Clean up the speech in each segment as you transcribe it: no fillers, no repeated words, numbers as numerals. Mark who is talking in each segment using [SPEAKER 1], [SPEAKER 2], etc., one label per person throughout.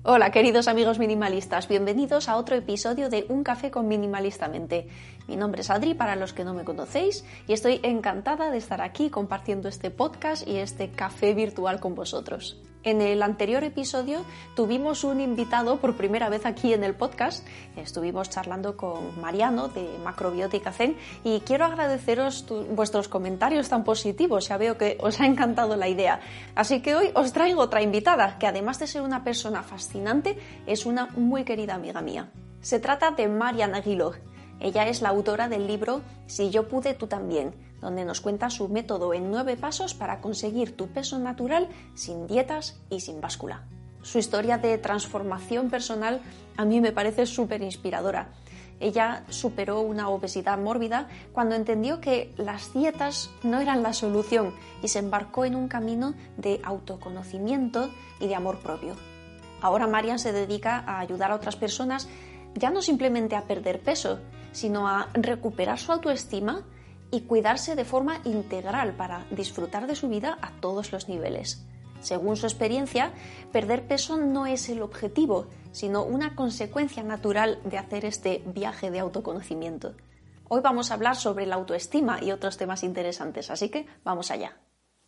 [SPEAKER 1] Hola queridos amigos minimalistas, bienvenidos a otro episodio de Un Café con Minimalistamente. Mi nombre es Adri, para los que no me conocéis, y estoy encantada de estar aquí compartiendo este podcast y este café virtual con vosotros. En el anterior episodio tuvimos un invitado por primera vez aquí en el podcast. Estuvimos charlando con Mariano de Macrobiótica Zen y quiero agradeceros vuestros comentarios tan positivos. Ya veo que os ha encantado la idea. Así que hoy os traigo otra invitada que, además de ser una persona fascinante, es una muy querida amiga mía. Se trata de Mariana Guillot. Ella es la autora del libro Si yo pude, tú también, donde nos cuenta su método en 9 pasos para conseguir tu peso natural sin dietas y sin báscula. Su historia de transformación personal a mí me parece súper inspiradora. Ella superó una obesidad mórbida cuando entendió que las dietas no eran la solución y se embarcó en un camino de autoconocimiento y de amor propio. Ahora Marian se dedica a ayudar a otras personas ya no simplemente a perder peso, sino a recuperar su autoestima y cuidarse de forma integral para disfrutar de su vida a todos los niveles. Según su experiencia, perder peso no es el objetivo, sino una consecuencia natural de hacer este viaje de autoconocimiento. Hoy vamos a hablar sobre la autoestima y otros temas interesantes, así que vamos allá.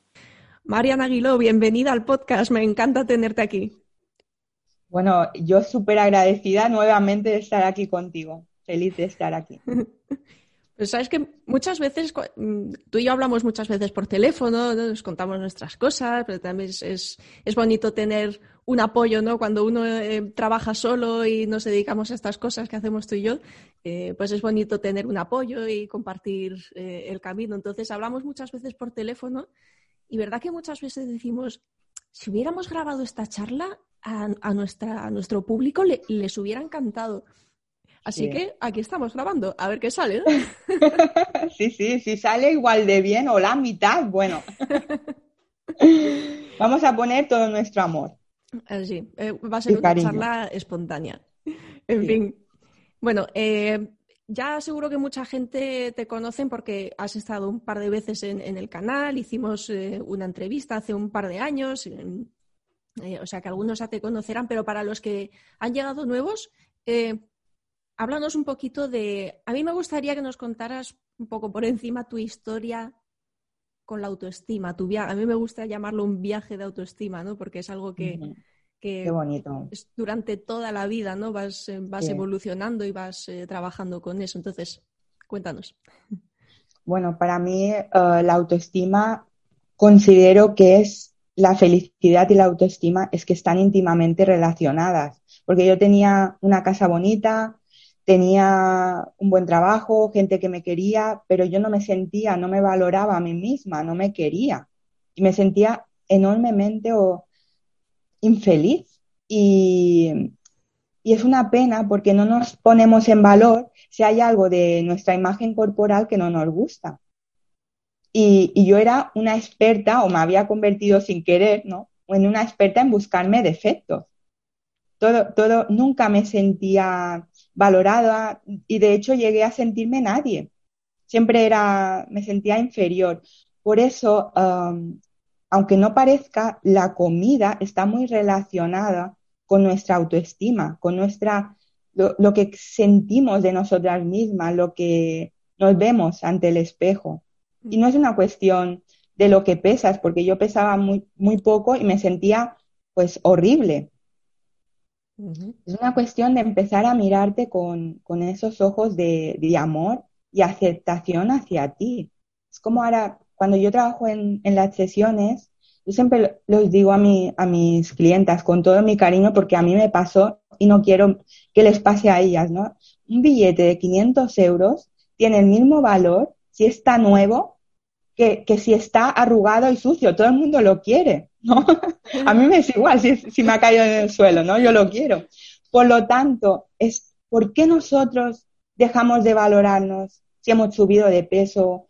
[SPEAKER 2] Mariana Guillot, bienvenida al podcast, me encanta tenerte aquí.
[SPEAKER 3] Bueno, yo súper agradecida nuevamente de estar aquí contigo. Feliz de estar aquí.
[SPEAKER 2] Pues sabes que muchas veces, tú y yo hablamos muchas veces por teléfono, ¿no? Nos contamos nuestras cosas, pero también es bonito tener un apoyo, ¿no? Cuando uno trabaja solo y nos dedicamos a estas cosas que hacemos tú y yo, pues es bonito tener un apoyo y compartir el camino. Entonces hablamos muchas veces por teléfono y verdad que muchas veces decimos, si hubiéramos grabado esta charla a nuestro público les hubiera encantado. Así
[SPEAKER 3] Sí.
[SPEAKER 2] que aquí estamos grabando, a ver qué sale, ¿no?
[SPEAKER 3] Sí, sale igual de bien o la mitad, bueno. Vamos a poner todo nuestro amor
[SPEAKER 2] Así, va a ser
[SPEAKER 3] y
[SPEAKER 2] una
[SPEAKER 3] cariño.
[SPEAKER 2] charla espontánea. En
[SPEAKER 3] Sí.
[SPEAKER 2] fin, bueno, ya seguro que mucha gente te conocen porque has estado un par de veces en el canal, hicimos una entrevista hace un par de años, o sea que algunos ya te conocerán, pero para los que han llegado nuevos, háblanos un poquito de... A mí me gustaría que nos contaras un poco por encima tu historia con la autoestima, tu viaje. A mí me gusta llamarlo un viaje de autoestima, ¿no? Porque es algo
[SPEAKER 3] Ujú.
[SPEAKER 2] que
[SPEAKER 3] Qué bonito.
[SPEAKER 2] es durante toda la vida, ¿no? Vas
[SPEAKER 3] Sí.
[SPEAKER 2] evolucionando y vas trabajando con eso. Entonces, cuéntanos.
[SPEAKER 3] Bueno, para mí la autoestima considero que es la felicidad y la autoestima es que están íntimamente relacionadas, porque yo tenía una casa bonita, tenía un buen trabajo, gente que me quería, pero yo no me sentía, no me valoraba a mí misma, no me quería y me sentía enormemente infeliz y es una pena porque no nos ponemos en valor si hay algo de nuestra imagen corporal que no nos gusta. Y yo era una experta, o me había convertido sin querer, ¿no? En una experta en buscarme defectos. Nunca me sentía valorada y de hecho llegué a sentirme nadie. Me sentía inferior. Por eso, aunque no parezca, la comida está muy relacionada con nuestra autoestima, con lo que sentimos de nosotras mismas, lo que nos vemos ante el espejo. Y no es una cuestión de lo que pesas, porque yo pesaba muy poco y me sentía pues horrible.
[SPEAKER 2] Uh-huh.
[SPEAKER 3] Es una cuestión de empezar a mirarte con esos ojos de amor y aceptación hacia ti. Es como ahora, cuando yo trabajo en las sesiones, yo siempre los digo a mis clientas con todo mi cariño porque a mí me pasó y no quiero que les pase a ellas, ¿no? Un billete de 500 euros tiene el mismo valor si está nuevo que si está arrugado y sucio. Todo el mundo lo quiere, ¿no? A mí me es igual si me ha caído en el suelo, ¿no? Yo lo quiero. Por lo tanto, ¿por qué nosotros dejamos de valorarnos si hemos subido de peso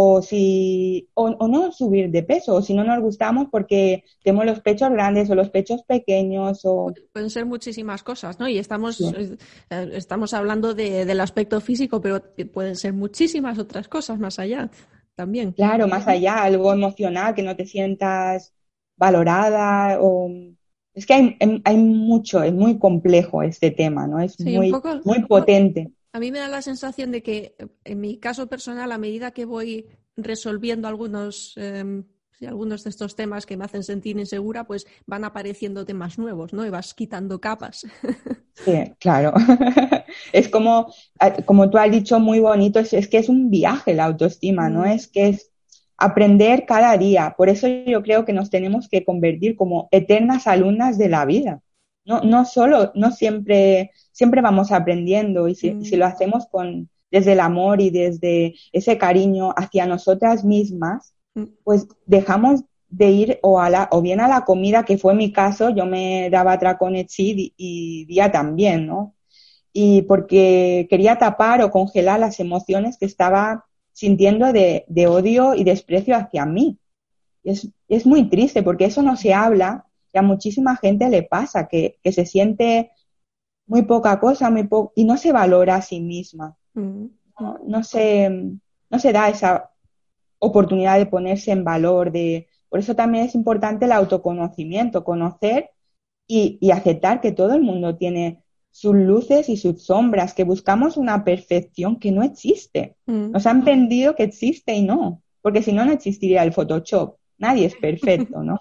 [SPEAKER 3] o no subir de peso, o si no nos gustamos porque tenemos los pechos grandes o los pechos pequeños o...
[SPEAKER 2] Pueden ser muchísimas cosas, ¿no? Y estamos
[SPEAKER 3] Sí.
[SPEAKER 2] hablando del aspecto físico, pero pueden ser muchísimas otras cosas más allá también.
[SPEAKER 3] Claro, más allá, algo emocional, que no te sientas valorada o Es que hay mucho, es muy complejo este tema, ¿no? Es
[SPEAKER 2] Sí, un
[SPEAKER 3] muy,
[SPEAKER 2] poco.
[SPEAKER 3] muy potente.
[SPEAKER 2] A mí me da la sensación de que, en mi caso personal, a medida que voy resolviendo sí, algunos de estos temas que me hacen sentir insegura, pues van apareciendo temas nuevos, ¿no? Y vas quitando capas.
[SPEAKER 3] Sí, claro. Es como tú has dicho, muy bonito, es que es un viaje la autoestima, ¿no?
[SPEAKER 2] Mm,
[SPEAKER 3] Es que es aprender cada día. Por eso yo creo que nos tenemos que convertir como eternas alumnas de la vida. No siempre vamos aprendiendo y si
[SPEAKER 2] mm,
[SPEAKER 3] lo hacemos desde el amor y desde ese cariño hacia nosotras mismas,
[SPEAKER 2] mm,
[SPEAKER 3] pues dejamos de ir o bien a la comida, que fue mi caso, yo me daba tracones sí y día también, ¿no? Y porque quería tapar o congelar las emociones que estaba sintiendo de odio y desprecio hacia mí. Es muy triste porque eso no se habla y a muchísima gente le pasa, que se siente muy poca cosa, y no se valora a sí misma.
[SPEAKER 2] mm,
[SPEAKER 3] No se da esa oportunidad de ponerse en valor, por eso también es importante el autoconocimiento, conocer y aceptar que todo el mundo tiene sus luces y sus sombras, que buscamos una perfección que no existe.
[SPEAKER 2] mm.
[SPEAKER 3] Nos han vendido que existe y no, porque si no, no existiría el Photoshop. Nadie es perfecto, ¿no?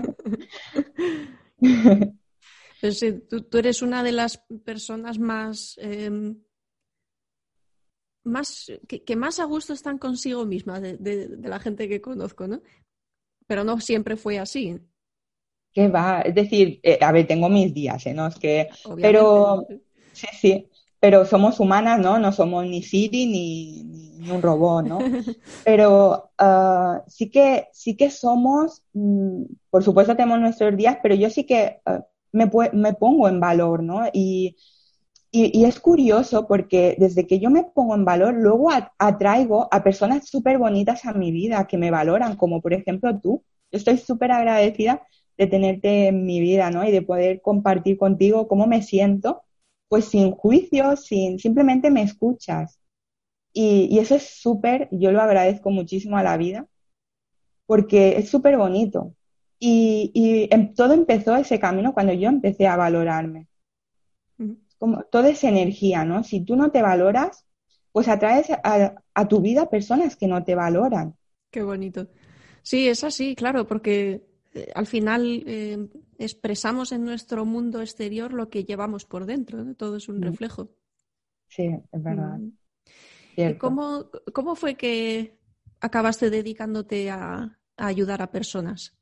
[SPEAKER 2] Pues sí, tú eres una de las personas que más a gusto están consigo misma de la gente que conozco, ¿no? Pero no siempre fue así,
[SPEAKER 3] ¿Qué va? Es decir, a ver, tengo mis días, ¿no?
[SPEAKER 2] obviamente.
[SPEAKER 3] Pero, sí, sí, pero somos humanas, ¿no? No somos ni Siri ni un robot, ¿no? Pero sí que somos, por supuesto tenemos nuestros días, pero yo sí que me pongo en valor, ¿no? Y es curioso porque desde que yo me pongo en valor, luego atraigo a personas súper bonitas a mi vida que me valoran, como por ejemplo tú. Yo estoy súper agradecida de tenerte en mi vida, ¿no? Y de poder compartir contigo cómo me siento, pues sin juicios, simplemente me escuchas. Y eso es súper, yo lo agradezco muchísimo a la vida porque es súper bonito. Y todo empezó ese camino cuando yo empecé a valorarme. Como toda esa energía, ¿no? Si tú no te valoras, pues atraes a tu vida personas que no te valoran.
[SPEAKER 2] Qué bonito. Sí, es así, claro, porque al final expresamos en nuestro mundo exterior lo que llevamos por dentro, ¿no? Todo es un
[SPEAKER 3] Mm,
[SPEAKER 2] reflejo.
[SPEAKER 3] Sí, es verdad,
[SPEAKER 2] Mm. ¿Y
[SPEAKER 3] cierto.
[SPEAKER 2] cómo fue que acabaste dedicándote a ayudar a personas?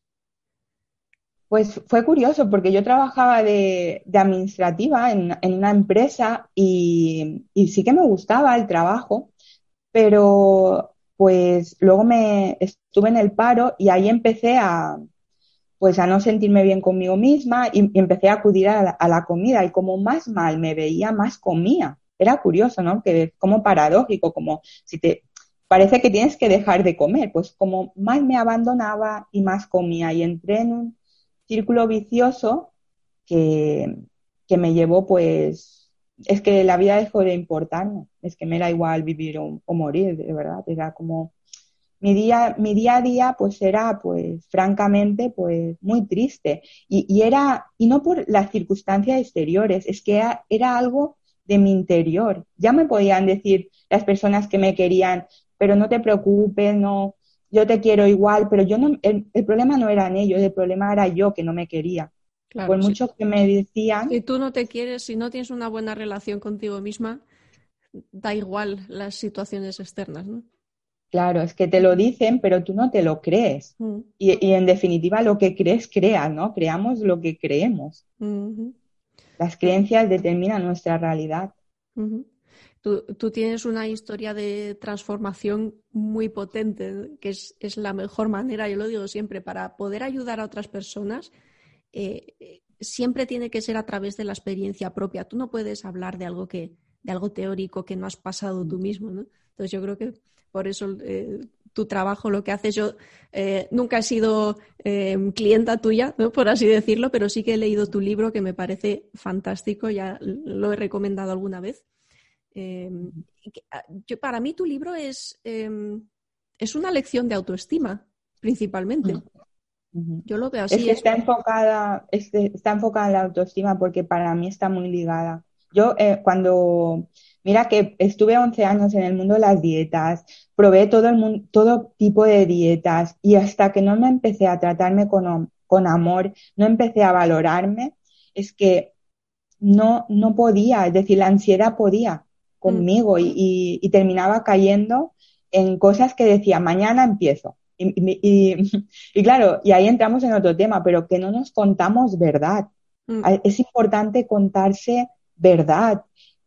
[SPEAKER 3] Pues fue curioso porque yo trabajaba de administrativa en una empresa y sí que me gustaba el trabajo, pero pues luego me estuve en el paro y ahí empecé pues a no sentirme bien conmigo misma y empecé a acudir a la comida y como más mal me veía, más comía. Era curioso, ¿no? Que es como paradójico, como si te parece que tienes que dejar de comer, pues como más me abandonaba y más comía y entré en un círculo vicioso que, que me llevó pues, es que la vida dejó de importarme, es que me era igual vivir o morir, de verdad, era como mi día a día pues era pues francamente pues muy triste y no por las circunstancias exteriores, es que era algo de mi interior. Ya me podían decir las personas que me querían, pero no te preocupes, no, yo te quiero igual, pero yo no, el problema no eran ellos, el problema era yo que no me quería. Por
[SPEAKER 2] Claro,
[SPEAKER 3] mucho que me
[SPEAKER 2] si
[SPEAKER 3] decían,
[SPEAKER 2] tú no te quieres, si no tienes una buena relación contigo misma, da igual las situaciones externas, ¿no?
[SPEAKER 3] claro, es que te lo dicen, pero tú no te lo crees.
[SPEAKER 2] Mm,
[SPEAKER 3] Y en definitiva, lo que crees, creas, ¿no? Creamos lo que creemos.
[SPEAKER 2] ujú,
[SPEAKER 3] Las creencias determinan nuestra realidad.
[SPEAKER 2] ujú. Tú tienes una historia de transformación muy potente, ¿no? Que es la mejor manera, yo lo digo siempre, para poder ayudar a otras personas, siempre tiene que ser a través de la experiencia propia. Tú no puedes hablar de algo teórico que no has pasado tú mismo, ¿no? Entonces yo creo que por eso tu trabajo, lo que haces, yo nunca he sido clienta tuya, ¿no? Por así decirlo, pero sí que he leído tu libro que me parece fantástico, ya lo he recomendado alguna vez. Eh, para mí tu libro es una lección de autoestima,
[SPEAKER 3] Mm.
[SPEAKER 2] principalmente.
[SPEAKER 3] Ujú.
[SPEAKER 2] Yo lo veo
[SPEAKER 3] Es
[SPEAKER 2] así.
[SPEAKER 3] que está enfocada en la autoestima porque para mí está muy ligada. Yo mira que estuve 11 años en el mundo de las dietas, probé todo tipo de dietas y hasta que no me empecé a tratarme con amor, no empecé a valorarme, es que no podía, es decir, la ansiedad podía
[SPEAKER 2] Mm,
[SPEAKER 3] conmigo y terminaba cayendo en cosas que decía, mañana empiezo. Y claro, y ahí entramos en otro tema, pero que no nos contamos verdad.
[SPEAKER 2] mm,
[SPEAKER 3] Es importante contarse verdad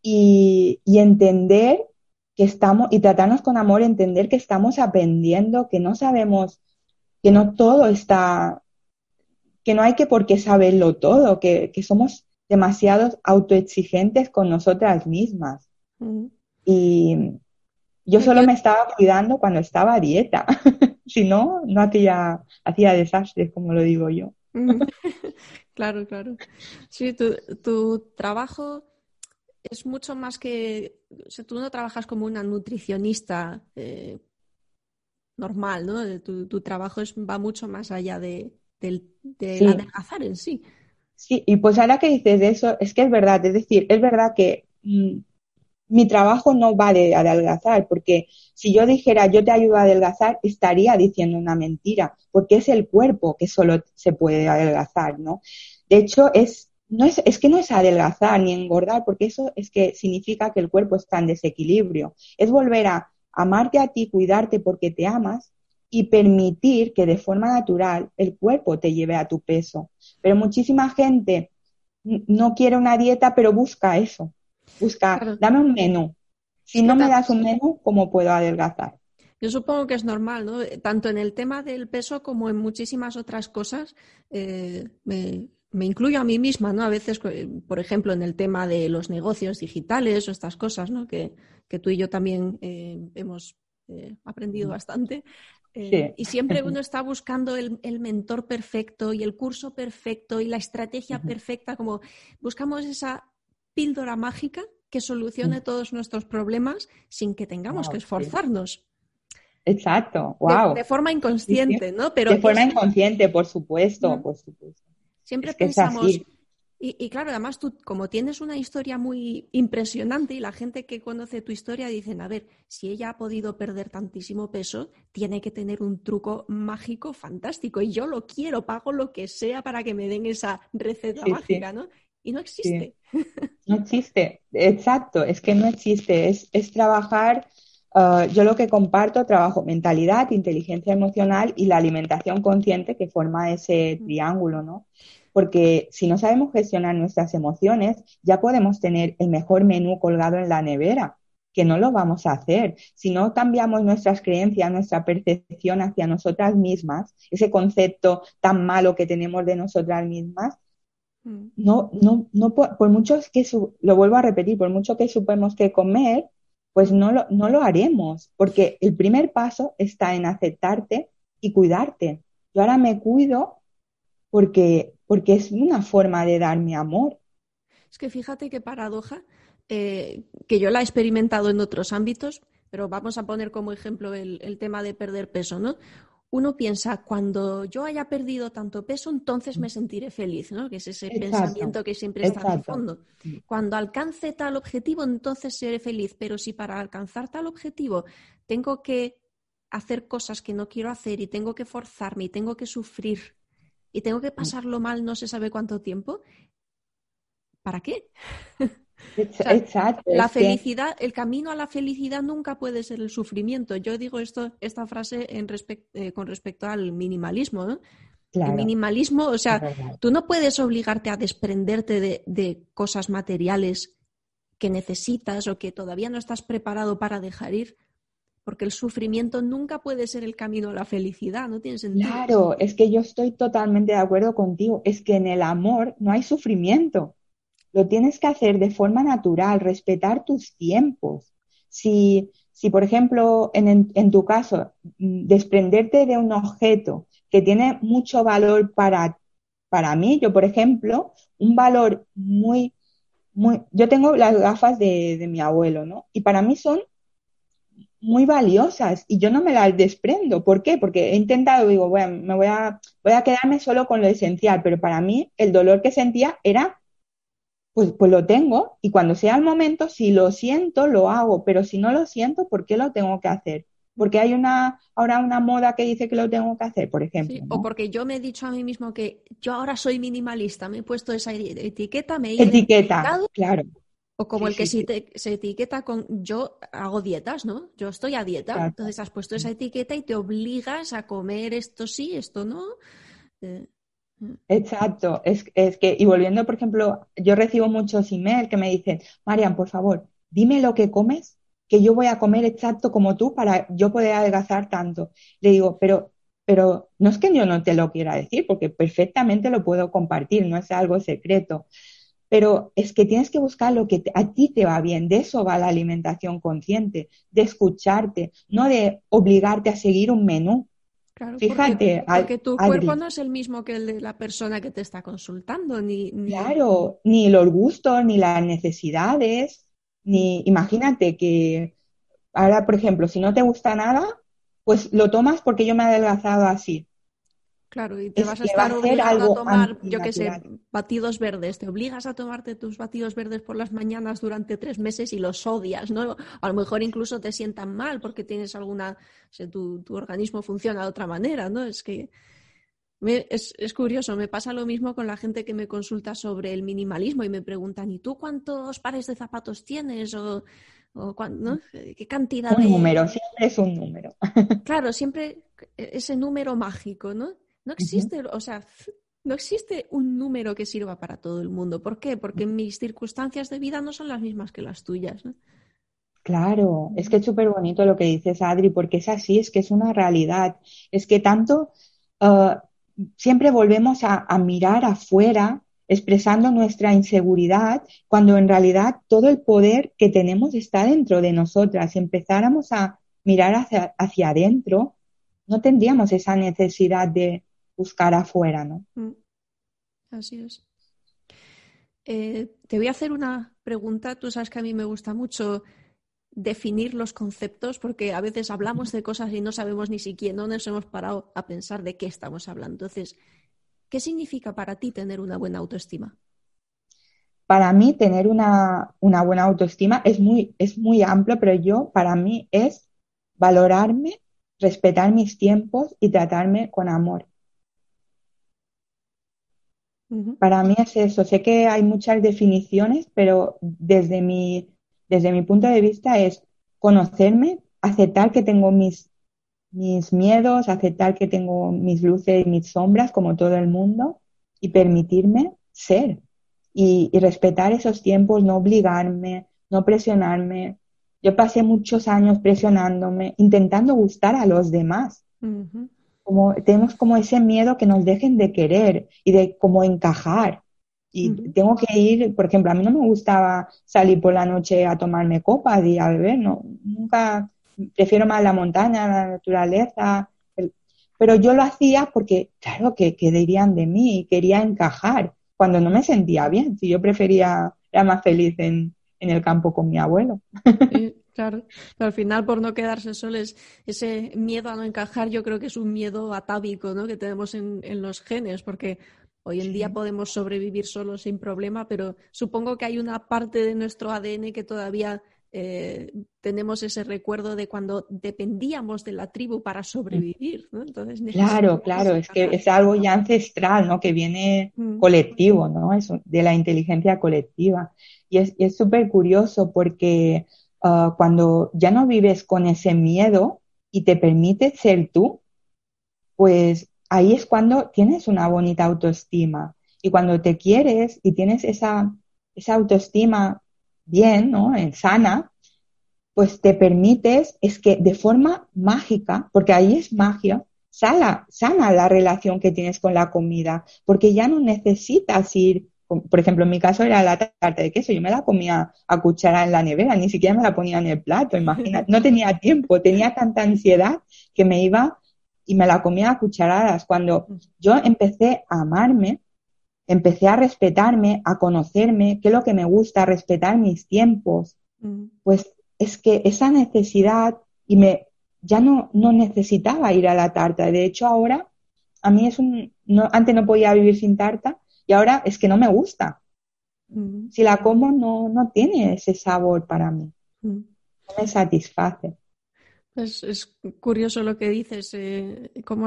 [SPEAKER 3] y entender que estamos, y tratarnos con amor, entender que estamos aprendiendo, que no sabemos, que no todo está, que no hay que por qué saberlo todo, que somos demasiados autoexigentes con nosotras mismas.
[SPEAKER 2] mm.
[SPEAKER 3] Y yo
[SPEAKER 2] Sí,
[SPEAKER 3] solo me estaba cuidando cuando estaba a dieta. Si no, no hacía desastres, como lo digo yo.
[SPEAKER 2] mm. Claro, claro. Sí, tu trabajo es mucho más que, o sea, tú no trabajas como una nutricionista normal, ¿no? Tu trabajo va mucho más allá del
[SPEAKER 3] Sí,
[SPEAKER 2] adelgazar en sí.
[SPEAKER 3] sí, y pues ahora que dices eso, es que es verdad, es decir, es verdad que mi trabajo no va de adelgazar, porque si yo dijera yo te ayudo a adelgazar, estaría diciendo una mentira, porque es el cuerpo que solo se puede adelgazar, ¿no? De hecho, es que no es adelgazar ni engordar, porque eso es que significa que el cuerpo está en desequilibrio. Es volver a amarte a ti, cuidarte porque te amas y permitir que de forma natural el cuerpo te lleve a tu peso. Pero muchísima gente no quiere una dieta, pero busca eso. Busca,
[SPEAKER 2] Claro.
[SPEAKER 3] dame un menú.
[SPEAKER 2] Es
[SPEAKER 3] Si
[SPEAKER 2] que
[SPEAKER 3] no me das un menú, ¿cómo puedo adelgazar?
[SPEAKER 2] yo supongo que es normal, ¿no? Tanto en el tema del peso como en muchísimas otras cosas. Me incluyo a mí misma, ¿no? A veces, por ejemplo, en el tema de los negocios digitales o estas cosas, ¿no? Que tú y yo también hemos aprendido bastante.
[SPEAKER 3] Sí.
[SPEAKER 2] Y siempre uno está buscando el mentor perfecto y el curso perfecto y la estrategia perfecta, como buscamos esa píldora mágica que solucione todos nuestros problemas sin que tengamos que
[SPEAKER 3] Wow, sí.
[SPEAKER 2] esforzarnos.
[SPEAKER 3] Exacto,
[SPEAKER 2] De
[SPEAKER 3] wow.
[SPEAKER 2] forma
[SPEAKER 3] Sí, sí.
[SPEAKER 2] inconsciente, ¿no? Pero
[SPEAKER 3] De forma inconsciente, por supuesto,
[SPEAKER 2] mm,
[SPEAKER 3] por supuesto.
[SPEAKER 2] siempre
[SPEAKER 3] Es que es
[SPEAKER 2] pensamos,
[SPEAKER 3] así.
[SPEAKER 2] y claro, además tú, como tienes una historia muy impresionante y la gente que conoce tu historia dicen, a ver, si ella ha podido perder tantísimo peso, tiene que tener un truco mágico fantástico y yo lo quiero, pago lo que sea para que me den esa receta
[SPEAKER 3] Sí, sí,
[SPEAKER 2] mágica, ¿no? Y no
[SPEAKER 3] sí.
[SPEAKER 2] existe.
[SPEAKER 3] No existe, exacto, es que no existe, es trabajar, yo lo que comparto, trabajo mentalidad, inteligencia emocional y la alimentación consciente que forma ese triángulo, ¿no? Porque si no sabemos gestionar nuestras emociones, ya podemos tener el mejor menú colgado en la nevera, que no lo vamos a hacer. Si no cambiamos nuestras creencias, nuestra percepción hacia nosotras mismas, ese concepto tan malo que tenemos de nosotras mismas,
[SPEAKER 2] Mm.
[SPEAKER 3] no, por mucho lo vuelvo a repetir, por mucho que supemos que comer, pues
[SPEAKER 2] Mm.
[SPEAKER 3] no lo haremos, porque el primer paso está en aceptarte y cuidarte. Yo ahora me cuido porque es una forma de darme amor.
[SPEAKER 2] Es que fíjate qué paradoja, que yo la he experimentado en otros ámbitos, pero vamos a poner como ejemplo el tema de perder peso, ¿no? Uno piensa, cuando yo haya perdido tanto peso, entonces me sentiré feliz, ¿no? Que es ese
[SPEAKER 3] Exacto,
[SPEAKER 2] pensamiento que siempre está de
[SPEAKER 3] exacto.
[SPEAKER 2] fondo. Cuando alcance tal objetivo, entonces seré feliz, pero si para alcanzar tal objetivo tengo que hacer cosas que no quiero hacer y tengo que forzarme y tengo que sufrir y tengo que pasarlo mal no se sabe cuánto tiempo, ¿para qué? O sea,
[SPEAKER 3] Exacto,
[SPEAKER 2] la
[SPEAKER 3] es que,
[SPEAKER 2] felicidad, el camino a la felicidad nunca puede ser el sufrimiento. Yo digo esta frase con respecto al minimalismo, ¿no? El
[SPEAKER 3] claro,
[SPEAKER 2] minimalismo, o
[SPEAKER 3] es
[SPEAKER 2] sea,
[SPEAKER 3] verdad.
[SPEAKER 2] tú no puedes obligarte a desprenderte de cosas materiales que necesitas o que todavía no estás preparado para dejar ir, porque el sufrimiento nunca puede ser el camino a la felicidad, no tiene sentido.
[SPEAKER 3] Claro, es que yo estoy totalmente de acuerdo contigo. Es que en el amor no hay sufrimiento. Lo tienes que hacer de forma natural, respetar tus tiempos. Si por ejemplo, en tu caso, desprenderte de un objeto que tiene mucho valor para mí, yo, por ejemplo, un valor yo tengo las gafas de mi abuelo, ¿no? Y para mí son muy valiosas y yo no me las desprendo. ¿Por qué? Porque he intentado, digo, bueno, voy a quedarme solo con lo esencial, pero para mí el dolor que sentía era, pues lo tengo y cuando sea el momento, si lo siento, lo hago, pero si no lo siento, ¿por qué lo tengo que hacer? Porque hay ahora una moda que dice que lo tengo que hacer, por ejemplo,
[SPEAKER 2] Sí, o
[SPEAKER 3] ¿no?
[SPEAKER 2] porque yo me he dicho a mí mismo que yo ahora soy minimalista, me he puesto esa etiqueta, me he
[SPEAKER 3] Etiqueta,
[SPEAKER 2] identificado,
[SPEAKER 3] claro.
[SPEAKER 2] o como
[SPEAKER 3] Sí,
[SPEAKER 2] el que
[SPEAKER 3] sí, sí.
[SPEAKER 2] se etiqueta con yo hago dietas, ¿no? Yo estoy a dieta,
[SPEAKER 3] Exacto.
[SPEAKER 2] entonces has puesto esa etiqueta y te obligas a comer esto sí, esto no. Eh, mm,
[SPEAKER 3] Exacto, es que, y volviendo, por ejemplo, yo recibo muchos emails que me dicen, Marian, por favor, dime lo que comes, que yo voy a comer exacto como tú para yo poder adelgazar tanto. Le digo, pero no es que yo no te lo quiera decir, porque perfectamente lo puedo compartir, no es algo secreto, pero es que tienes que buscar lo que a ti te va bien, de eso va la alimentación consciente, de escucharte, no de obligarte a seguir un menú.
[SPEAKER 2] claro,
[SPEAKER 3] Fíjate,
[SPEAKER 2] porque tu cuerpo
[SPEAKER 3] Adri.
[SPEAKER 2] no es el mismo que el de la persona que te está consultando, ni...
[SPEAKER 3] Claro, ni los gustos, ni las necesidades, ni imagínate que ahora, por ejemplo, si no te gusta nada, pues lo tomas porque yo me he adelgazado así.
[SPEAKER 2] Claro, y te
[SPEAKER 3] Es
[SPEAKER 2] vas a
[SPEAKER 3] que va
[SPEAKER 2] estar
[SPEAKER 3] a ser
[SPEAKER 2] obligando a
[SPEAKER 3] algo
[SPEAKER 2] tomar, yo qué sé,
[SPEAKER 3] antinatural.
[SPEAKER 2] batidos verdes. Te obligas a tomarte tus batidos verdes por las mañanas durante 3 meses y los odias, ¿no? A lo mejor incluso te sientan mal porque tienes alguna, o sea, tu organismo funciona de otra manera, ¿no? Es que es curioso, me pasa lo mismo con la gente que me consulta sobre el minimalismo y me preguntan, ¿y tú cuántos pares de zapatos tienes? ¿No? ¿Qué cantidad
[SPEAKER 3] Un
[SPEAKER 2] de...?
[SPEAKER 3] número, siempre es un número.
[SPEAKER 2] Claro, siempre ese número mágico, ¿no? No
[SPEAKER 3] Ujú.
[SPEAKER 2] existe, o sea, no existe un número que sirva para todo el mundo. ¿Por qué? Porque mis circunstancias de vida no son las mismas que las tuyas, ¿no?
[SPEAKER 3] Claro, es que es súper bonito lo que dices, Adri, porque es así, es que es una realidad. Es que tanto eh, siempre volvemos a mirar afuera, expresando nuestra inseguridad, cuando en realidad todo el poder que tenemos está dentro de nosotras. Si empezáramos a mirar hacia adentro, no tendríamos esa necesidad de buscar afuera, ¿no?
[SPEAKER 2] Mm, así es. Te voy a hacer una pregunta. Tú sabes que a mí me gusta mucho definir los conceptos porque a veces hablamos de cosas y no sabemos ni siquiera, no nos hemos parado a pensar de qué estamos hablando. Entonces, ¿qué significa para ti tener una buena autoestima?
[SPEAKER 3] Para mí, tener una buena autoestima es muy amplio, pero para mí es valorarme, respetar mis tiempos y tratarme con amor.
[SPEAKER 2] Ujú,
[SPEAKER 3] Para mí es eso. Sé que hay muchas definiciones, pero desde mi punto de vista es conocerme, aceptar que tengo mis miedos, aceptar que tengo mis luces y mis sombras, como todo el mundo, y permitirme ser y respetar esos tiempos, no obligarme, no presionarme. Yo pasé muchos años presionándome, intentando gustar a los demás.
[SPEAKER 2] ujú,
[SPEAKER 3] Como, tenemos como ese miedo que nos dejen de querer y de como encajar. Y
[SPEAKER 2] ujú,
[SPEAKER 3] tengo que ir, por ejemplo, a mí no me gustaba salir por la noche a tomarme copas y a beber, no, nunca, prefiero más la montaña, la naturaleza, pero yo lo hacía porque, claro, que dirían de mí y quería encajar cuando no me sentía bien, si yo prefería, era más feliz en el campo con mi abuelo.
[SPEAKER 2] sí, claro. Pero al final, por no quedarse solos, ese miedo a no encajar, yo creo que es un miedo atávico, ¿no? Que tenemos en los genes, porque hoy en día
[SPEAKER 3] Sí.
[SPEAKER 2] podemos sobrevivir solos sin problema, pero supongo que hay una parte de nuestro ADN que todavía tenemos ese recuerdo de cuando dependíamos de la tribu para sobrevivir, ¿no? Entonces
[SPEAKER 3] Claro,
[SPEAKER 2] necesitamos
[SPEAKER 3] claro, es que
[SPEAKER 2] encajar.
[SPEAKER 3] es algo ya ancestral, ¿no? Que viene
[SPEAKER 2] Mm,
[SPEAKER 3] colectivo, ¿no? Eso, de la inteligencia colectiva. Y es súper curioso porque cuando ya no vives con ese miedo y te permites ser tú, pues ahí es cuando tienes una bonita autoestima. Y cuando te quieres y tienes esa autoestima bien, ¿no? En sana, pues te permites, es que de forma mágica, porque ahí es magia, sana la relación que tienes con la comida, porque ya no necesitas ir, por ejemplo, en mi caso era la tarta de queso, yo me la comía a cuchara en la nevera, ni siquiera me la ponía en el plato, imagina, no tenía tiempo, tenía tanta ansiedad que me iba y me la comía a cucharadas. Cuando yo empecé a amarme, empecé a respetarme, a conocerme, qué es lo que me gusta, a respetar mis tiempos,
[SPEAKER 2] mm,
[SPEAKER 3] pues es que esa necesidad ya no necesitaba ir a la tarta. De hecho, ahora a mí antes no podía vivir sin tarta y ahora es que no me gusta. Si la como no tiene ese sabor para mí. No me satisface.
[SPEAKER 2] Pues es curioso lo que dices, como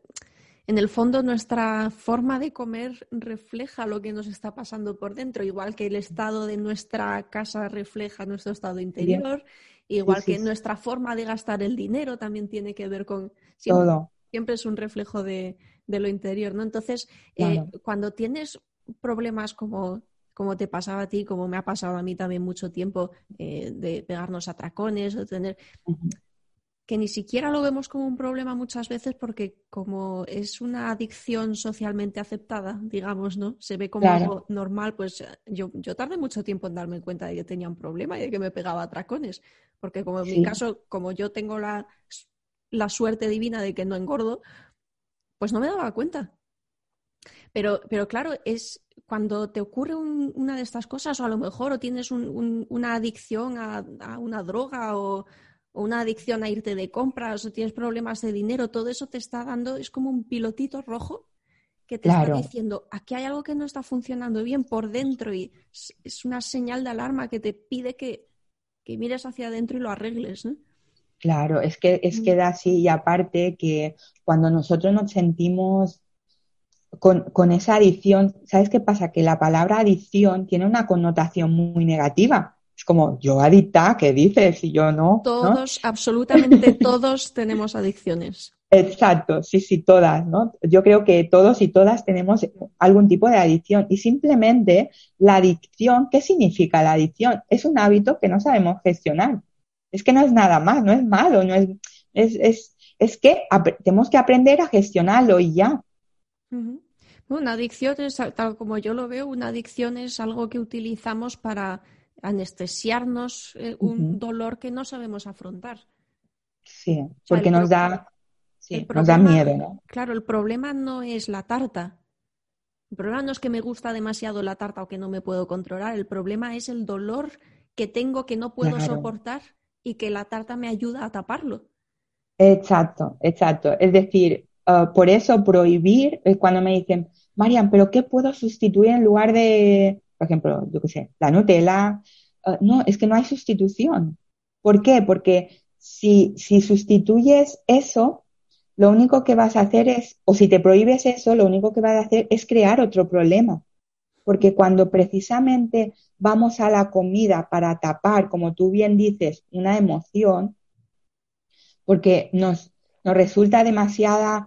[SPEAKER 2] en el fondo nuestra forma de comer refleja lo que nos está pasando por dentro, igual que el estado de nuestra casa refleja nuestro estado interior, igual que nuestra forma de gastar el dinero también tiene que ver con... Siempre es un reflejo de lo interior, ¿no? Entonces,
[SPEAKER 3] claro.
[SPEAKER 2] Cuando tienes problemas como te pasaba a ti, como me ha pasado a mí también mucho tiempo, de pegarnos atracones, o tener... que ni siquiera lo vemos como un problema muchas veces porque como es una adicción socialmente aceptada, digamos, ¿no? Se ve como algo normal, pues yo tardé mucho tiempo en darme cuenta de que tenía un problema y de que me pegaba atracones, porque como en mi caso, como yo tengo la suerte divina de que no engordo, pues no me daba cuenta. Pero claro, es cuando te ocurre una de estas cosas, o a lo mejor o tienes una adicción a una droga o una adicción a irte de compras o tienes problemas de dinero, todo eso te está dando, es como un pilotito rojo que te está diciendo, aquí hay algo que no está funcionando bien por dentro y es una señal de alarma que te pide que mires hacia adentro y lo arregles, ¿no?
[SPEAKER 3] Claro, es que da así, y aparte que cuando nosotros nos sentimos con esa adicción, ¿sabes qué pasa? Que la palabra adicción tiene una connotación muy negativa. Es como, yo adicta, ¿qué dices? Y yo no.
[SPEAKER 2] Todos, absolutamente todos tenemos adicciones.
[SPEAKER 3] Exacto, sí, todas, ¿no? Yo creo que todos y todas tenemos algún tipo de adicción y simplemente la adicción, ¿qué significa la adicción? Es un hábito que no sabemos gestionar. Es que no es nada más, no es malo, no es que tenemos que aprender a gestionarlo y ya.
[SPEAKER 2] Una adicción es, tal como yo lo veo, una adicción es algo que utilizamos para anestesiarnos un dolor que no sabemos afrontar.
[SPEAKER 3] Sí, porque nos da miedo, ¿no?
[SPEAKER 2] Claro, el problema no es la tarta. El problema no es que me gusta demasiado la tarta o que no me puedo controlar. El problema es el dolor que tengo que no puedo soportar y que la tarta me ayuda a taparlo.
[SPEAKER 3] Exacto. Es decir, por eso prohibir, cuando me dicen, Marian, ¿pero qué puedo sustituir en lugar de, por ejemplo, yo qué sé, la Nutella? No, es que no hay sustitución. ¿Por qué? Porque si sustituyes eso, lo único que vas a hacer o si te prohíbes eso, lo único que vas a hacer es crear otro problema. Porque cuando precisamente vamos a la comida para tapar, como tú bien dices, una emoción, porque nos resulta demasiado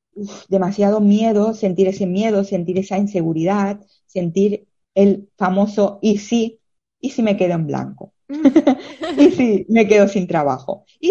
[SPEAKER 3] miedo, sentir esa inseguridad, sentir el famoso y si me quedo en blanco, y si me quedo sin trabajo, y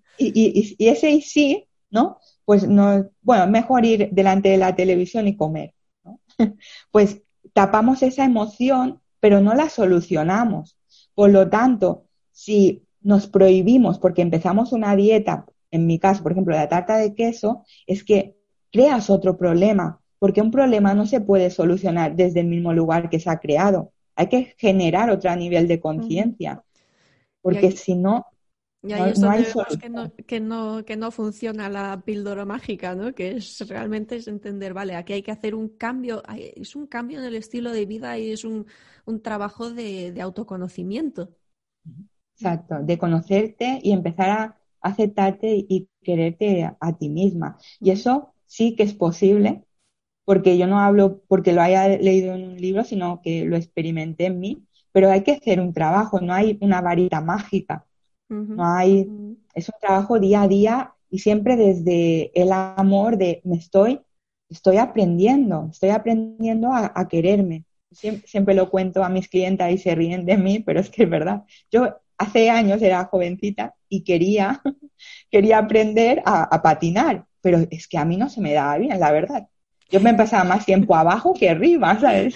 [SPEAKER 3] ese y sí, ¿no? Pues no, bueno, mejor ir delante de la televisión y comer, ¿no? Pues tapamos esa emoción, pero no la solucionamos. Por lo tanto, si nos prohibimos porque empezamos una dieta, en mi caso, por ejemplo, la tarta de queso, es que creas otro problema, porque un problema no se puede solucionar desde el mismo lugar que se ha creado. Hay que generar otro nivel de conciencia, porque si no,
[SPEAKER 2] y ahí es donde
[SPEAKER 3] hay
[SPEAKER 2] vemos
[SPEAKER 3] solución.
[SPEAKER 2] que no funciona la píldora mágica, ¿no? Que realmente es entender, vale, aquí hay que hacer un cambio, es un cambio en el estilo de vida y es un trabajo de autoconocimiento.
[SPEAKER 3] Exacto, de conocerte y empezar a aceptarte y quererte a ti misma. Y eso sí que es posible, porque yo no hablo porque lo haya leído en un libro, sino que lo experimenté en mí, pero hay que hacer un trabajo, no hay una varita mágica, no hay, es un trabajo día a día y siempre desde el amor de estoy aprendiendo a quererme. Siempre lo cuento a mis clientas y se ríen de mí, pero es que es verdad. Yo hace años era jovencita y quería aprender a patinar, pero es que a mí no se me daba bien, la verdad. Yo me pasaba más tiempo abajo que arriba, ¿sabes?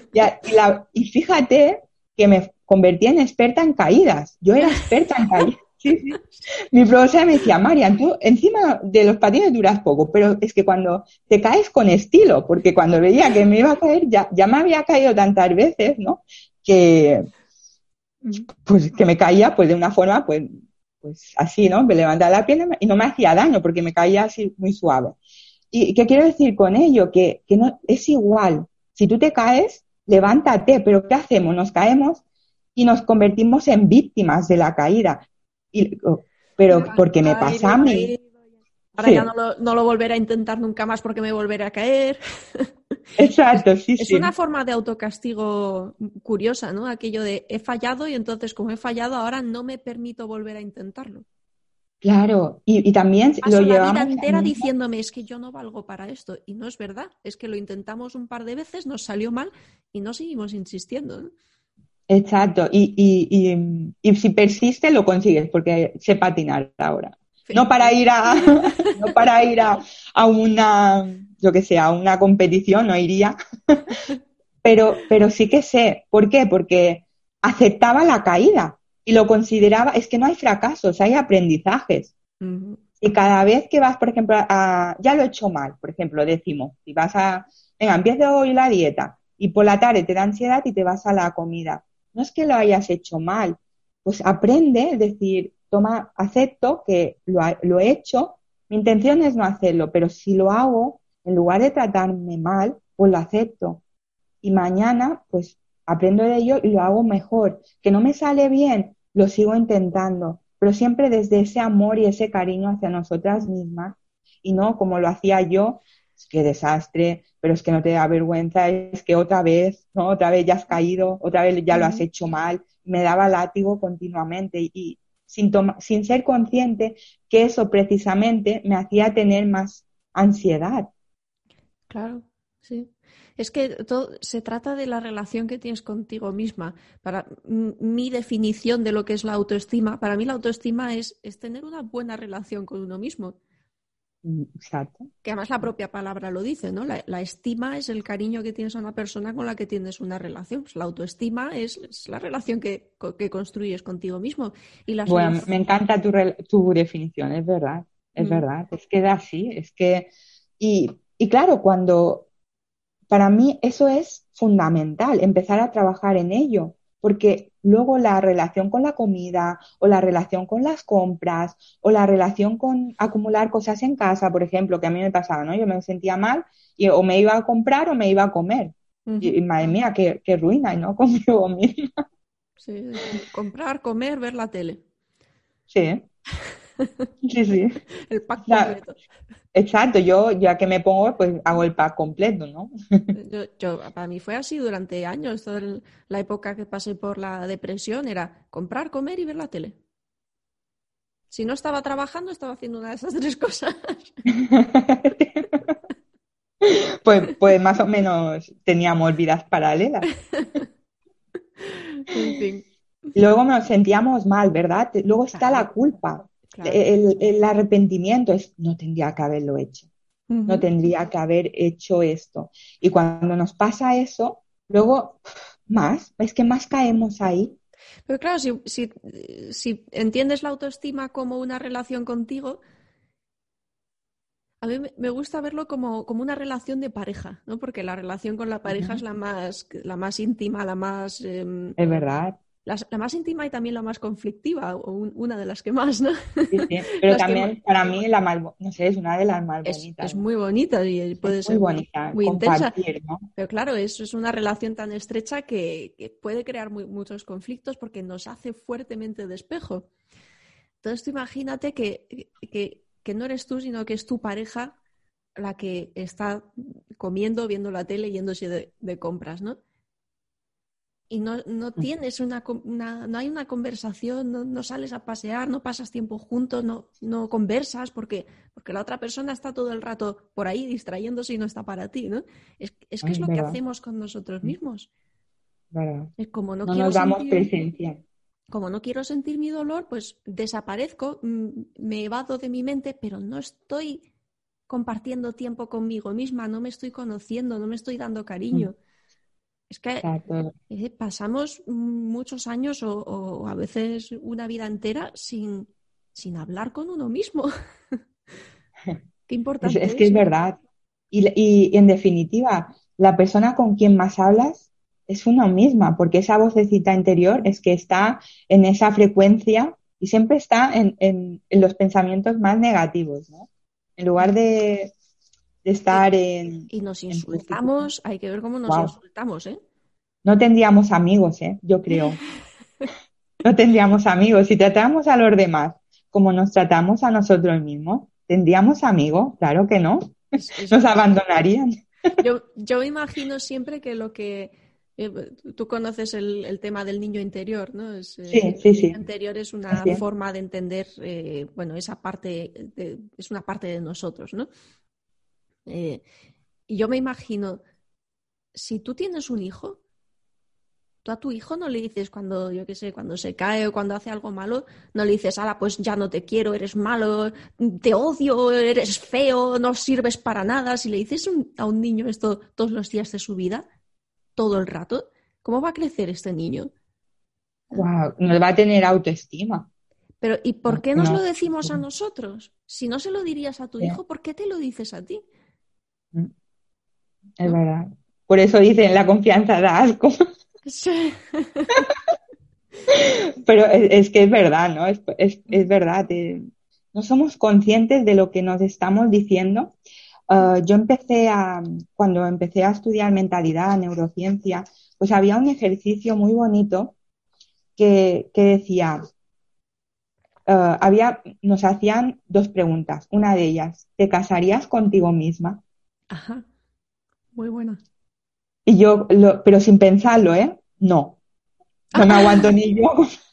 [SPEAKER 3] Y fíjate que me convertí en experta en caídas. Yo era experta en caídas. Sí. Mi profesora me decía, Marian, tú encima de los patines duras poco, pero es que cuando te caes con estilo, porque cuando veía que me iba a caer, ya me había caído tantas veces, ¿no? Que me caía pues de una forma pues pues así, ¿no? Me levantaba la pierna y no me hacía daño porque me caía así muy suave. ¿Y qué quiero decir con ello? Que no, es igual. Si tú te caes, levántate, pero ¿qué hacemos? Nos caemos y nos convertimos en víctimas de la caída. Y, pero porque me pasa a mí.
[SPEAKER 2] Ahora ya
[SPEAKER 3] Sí,
[SPEAKER 2] no lo volveré a intentar nunca más porque me volveré a caer.
[SPEAKER 3] exacto, sí,
[SPEAKER 2] Es
[SPEAKER 3] sí.
[SPEAKER 2] una forma de autocastigo curiosa, ¿no? Aquello de he fallado y entonces como he fallado ahora no me permito volver a intentarlo.
[SPEAKER 3] Claro, y también lo
[SPEAKER 2] Paso la vida
[SPEAKER 3] llevamos al
[SPEAKER 2] entera
[SPEAKER 3] mismo.
[SPEAKER 2] diciéndome es que yo no valgo para esto. Y no es verdad, es que lo intentamos un par de veces, nos salió mal y no seguimos insistiendo, ¿no?
[SPEAKER 3] Exacto, y si persiste lo consigues, porque sé patinar ahora. No para ir a, no para ir a una, yo que sé, a una competición, no iría, pero sí que sé. ¿Por qué? Porque aceptaba la caída y lo consideraba, es que no hay fracasos, hay aprendizajes.
[SPEAKER 2] Ujú.
[SPEAKER 3] Y cada vez que vas, por ejemplo, ya lo he hecho mal, por ejemplo, decimos, si vas venga, empiezo hoy la dieta y por la tarde te da ansiedad y te vas a la comida. No es que lo hayas hecho mal, pues aprende, es decir, toma, acepto que lo he hecho, mi intención es no hacerlo, pero si lo hago, en lugar de tratarme mal, pues lo acepto. Y mañana, pues aprendo de ello y lo hago mejor. Que no me sale bien, lo sigo intentando, pero siempre desde ese amor y ese cariño hacia nosotras mismas y no como lo hacía yo, es que desastre, pero es que no te da vergüenza, es que otra vez, ¿no? Otra vez ya has caído, otra vez ya lo has
[SPEAKER 2] Ujú.
[SPEAKER 3] hecho mal, me daba látigo continuamente y sin ser consciente que eso precisamente me hacía tener más ansiedad.
[SPEAKER 2] Claro, sí. Es que todo se trata de la relación que tienes contigo misma. Para mi definición de lo que es la autoestima, para mí la autoestima es tener una buena relación con uno mismo.
[SPEAKER 3] Exacto.
[SPEAKER 2] Que además la propia palabra lo dice, ¿no? La estima es el cariño que tienes a una persona con la que tienes una relación. Pues la autoestima es la relación que construyes contigo mismo. Y las
[SPEAKER 3] Bueno, me
[SPEAKER 2] relaciones.
[SPEAKER 3] encanta tu definición, es verdad, es que da así, es que, y claro, para mí eso es fundamental, empezar a trabajar en ello, porque luego la relación con la comida o la relación con las compras o la relación con acumular cosas en casa, por ejemplo, que a mí me pasaba, ¿no? Yo me sentía mal y o me iba a comprar o me iba a comer. Y madre mía, qué ruina, ¿no? Conmigo misma.
[SPEAKER 2] Sí, comprar, comer, ver la tele.
[SPEAKER 3] Sí, sí, sí.
[SPEAKER 2] El pack
[SPEAKER 3] Ya,
[SPEAKER 2] completo.
[SPEAKER 3] exacto, yo ya que me pongo, pues hago el pack completo, ¿no?
[SPEAKER 2] Para mí fue así durante años. La época que pasé por la depresión era comprar, comer y ver la tele. Si no estaba trabajando, estaba haciendo una de esas tres cosas.
[SPEAKER 3] Pues más o menos teníamos vidas paralelas.
[SPEAKER 2] En fin,
[SPEAKER 3] Luego nos sentíamos mal, ¿verdad? Luego está la
[SPEAKER 2] claro,
[SPEAKER 3] culpa,
[SPEAKER 2] claro.
[SPEAKER 3] el arrepentimiento, no tendría que haberlo hecho, no
[SPEAKER 2] Ujú.
[SPEAKER 3] tendría que haber hecho esto. Y cuando nos pasa eso, luego es que más caemos ahí.
[SPEAKER 2] Pero claro, si entiendes la autoestima como una relación contigo, a mí me gusta verlo como una relación de pareja, ¿no? Porque la relación con la pareja es
[SPEAKER 3] Ujú.
[SPEAKER 2] la más íntima,
[SPEAKER 3] Es verdad.
[SPEAKER 2] la más íntima y también la más conflictiva, o una de las que más, ¿no?
[SPEAKER 3] Sí, sí. Pero
[SPEAKER 2] Las que
[SPEAKER 3] también para mí no sé, es una de las más
[SPEAKER 2] es
[SPEAKER 3] bonitas, ¿no?
[SPEAKER 2] muy bonita y
[SPEAKER 3] Es
[SPEAKER 2] puede
[SPEAKER 3] muy
[SPEAKER 2] ser muy,
[SPEAKER 3] bonita
[SPEAKER 2] muy intensa.
[SPEAKER 3] compartir, ¿no?
[SPEAKER 2] Pero claro, eso es una relación tan estrecha que puede crear muchos conflictos porque nos hace fuertemente de espejo. Entonces tú imagínate que no eres tú, sino que es tu pareja la que está comiendo, viendo la tele, yéndose de compras, ¿no? Y no tienes no hay una conversación, no sales a pasear, no pasas tiempo juntos, no conversas porque la otra persona está todo el rato por ahí distrayéndose y no está para ti, ¿no? Es que es
[SPEAKER 3] Ay,
[SPEAKER 2] lo que
[SPEAKER 3] verdad,
[SPEAKER 2] hacemos con nosotros mismos.
[SPEAKER 3] verdad.
[SPEAKER 2] Es
[SPEAKER 3] No nos damos presencia.
[SPEAKER 2] como no quiero sentir mi dolor, pues desaparezco, me evado de mi mente, pero no estoy compartiendo tiempo conmigo misma, no me estoy conociendo, no me estoy dando
[SPEAKER 3] Mm,
[SPEAKER 2] cariño. Es que
[SPEAKER 3] exacto.
[SPEAKER 2] pasamos muchos años o a veces una vida entera sin hablar con uno mismo. Qué
[SPEAKER 3] Es
[SPEAKER 2] importante
[SPEAKER 3] que es
[SPEAKER 2] es, ¿no?
[SPEAKER 3] verdad. Y en definitiva, la persona con quien más hablas es uno misma, porque esa vocecita interior es que está en esa frecuencia y siempre está en los pensamientos más negativos, ¿no? En lugar de estar
[SPEAKER 2] Y nos
[SPEAKER 3] en positivo.
[SPEAKER 2] insultamos, hay que ver cómo nos
[SPEAKER 3] Wow.
[SPEAKER 2] insultamos, ¿eh?
[SPEAKER 3] No tendríamos amigos, yo creo. No tendríamos amigos. Si tratáramos a los demás como nos tratamos a nosotros mismos, ¿tendríamos amigos? Claro que no.
[SPEAKER 2] Es
[SPEAKER 3] Nos abandonarían.
[SPEAKER 2] Yo me imagino siempre que lo que tú conoces el tema del niño interior, ¿no?
[SPEAKER 3] Sí,
[SPEAKER 2] El
[SPEAKER 3] sí,
[SPEAKER 2] niño
[SPEAKER 3] sí.
[SPEAKER 2] interior es una
[SPEAKER 3] Así es.
[SPEAKER 2] forma de entender, bueno, esa parte es una parte de nosotros, ¿no? Eh, y yo me imagino, si tú tienes un hijo, tú a tu hijo no le dices cuando, yo qué sé, cuando se cae o cuando hace algo malo, no le dices, ala, pues ya no te quiero, eres malo, te odio, eres feo, no sirves para nada. Si le dices a un niño esto todos los días de su vida, todo el rato, ¿cómo va a crecer este niño?
[SPEAKER 3] Wow, nos va a tener autoestima.
[SPEAKER 2] Pero, ¿y por
[SPEAKER 3] No,
[SPEAKER 2] qué nos lo
[SPEAKER 3] no.
[SPEAKER 2] decimos a nosotros? Si no se lo dirías a tu
[SPEAKER 3] Sí,
[SPEAKER 2] hijo, ¿por qué te lo dices a ti?
[SPEAKER 3] es
[SPEAKER 2] ¿No?
[SPEAKER 3] verdad. Por eso dicen la confianza da asco.
[SPEAKER 2] Sí.
[SPEAKER 3] Pero es que es verdad, ¿no? Es verdad. No somos conscientes de lo que nos estamos diciendo. Yo cuando empecé a estudiar mentalidad, neurociencia, pues había un ejercicio muy bonito que decía, nos hacían dos preguntas. Una de ellas, ¿te casarías contigo misma?
[SPEAKER 2] Ajá, muy buena.
[SPEAKER 3] Y pero sin pensarlo, ¿eh? No, no me aguanto ni yo.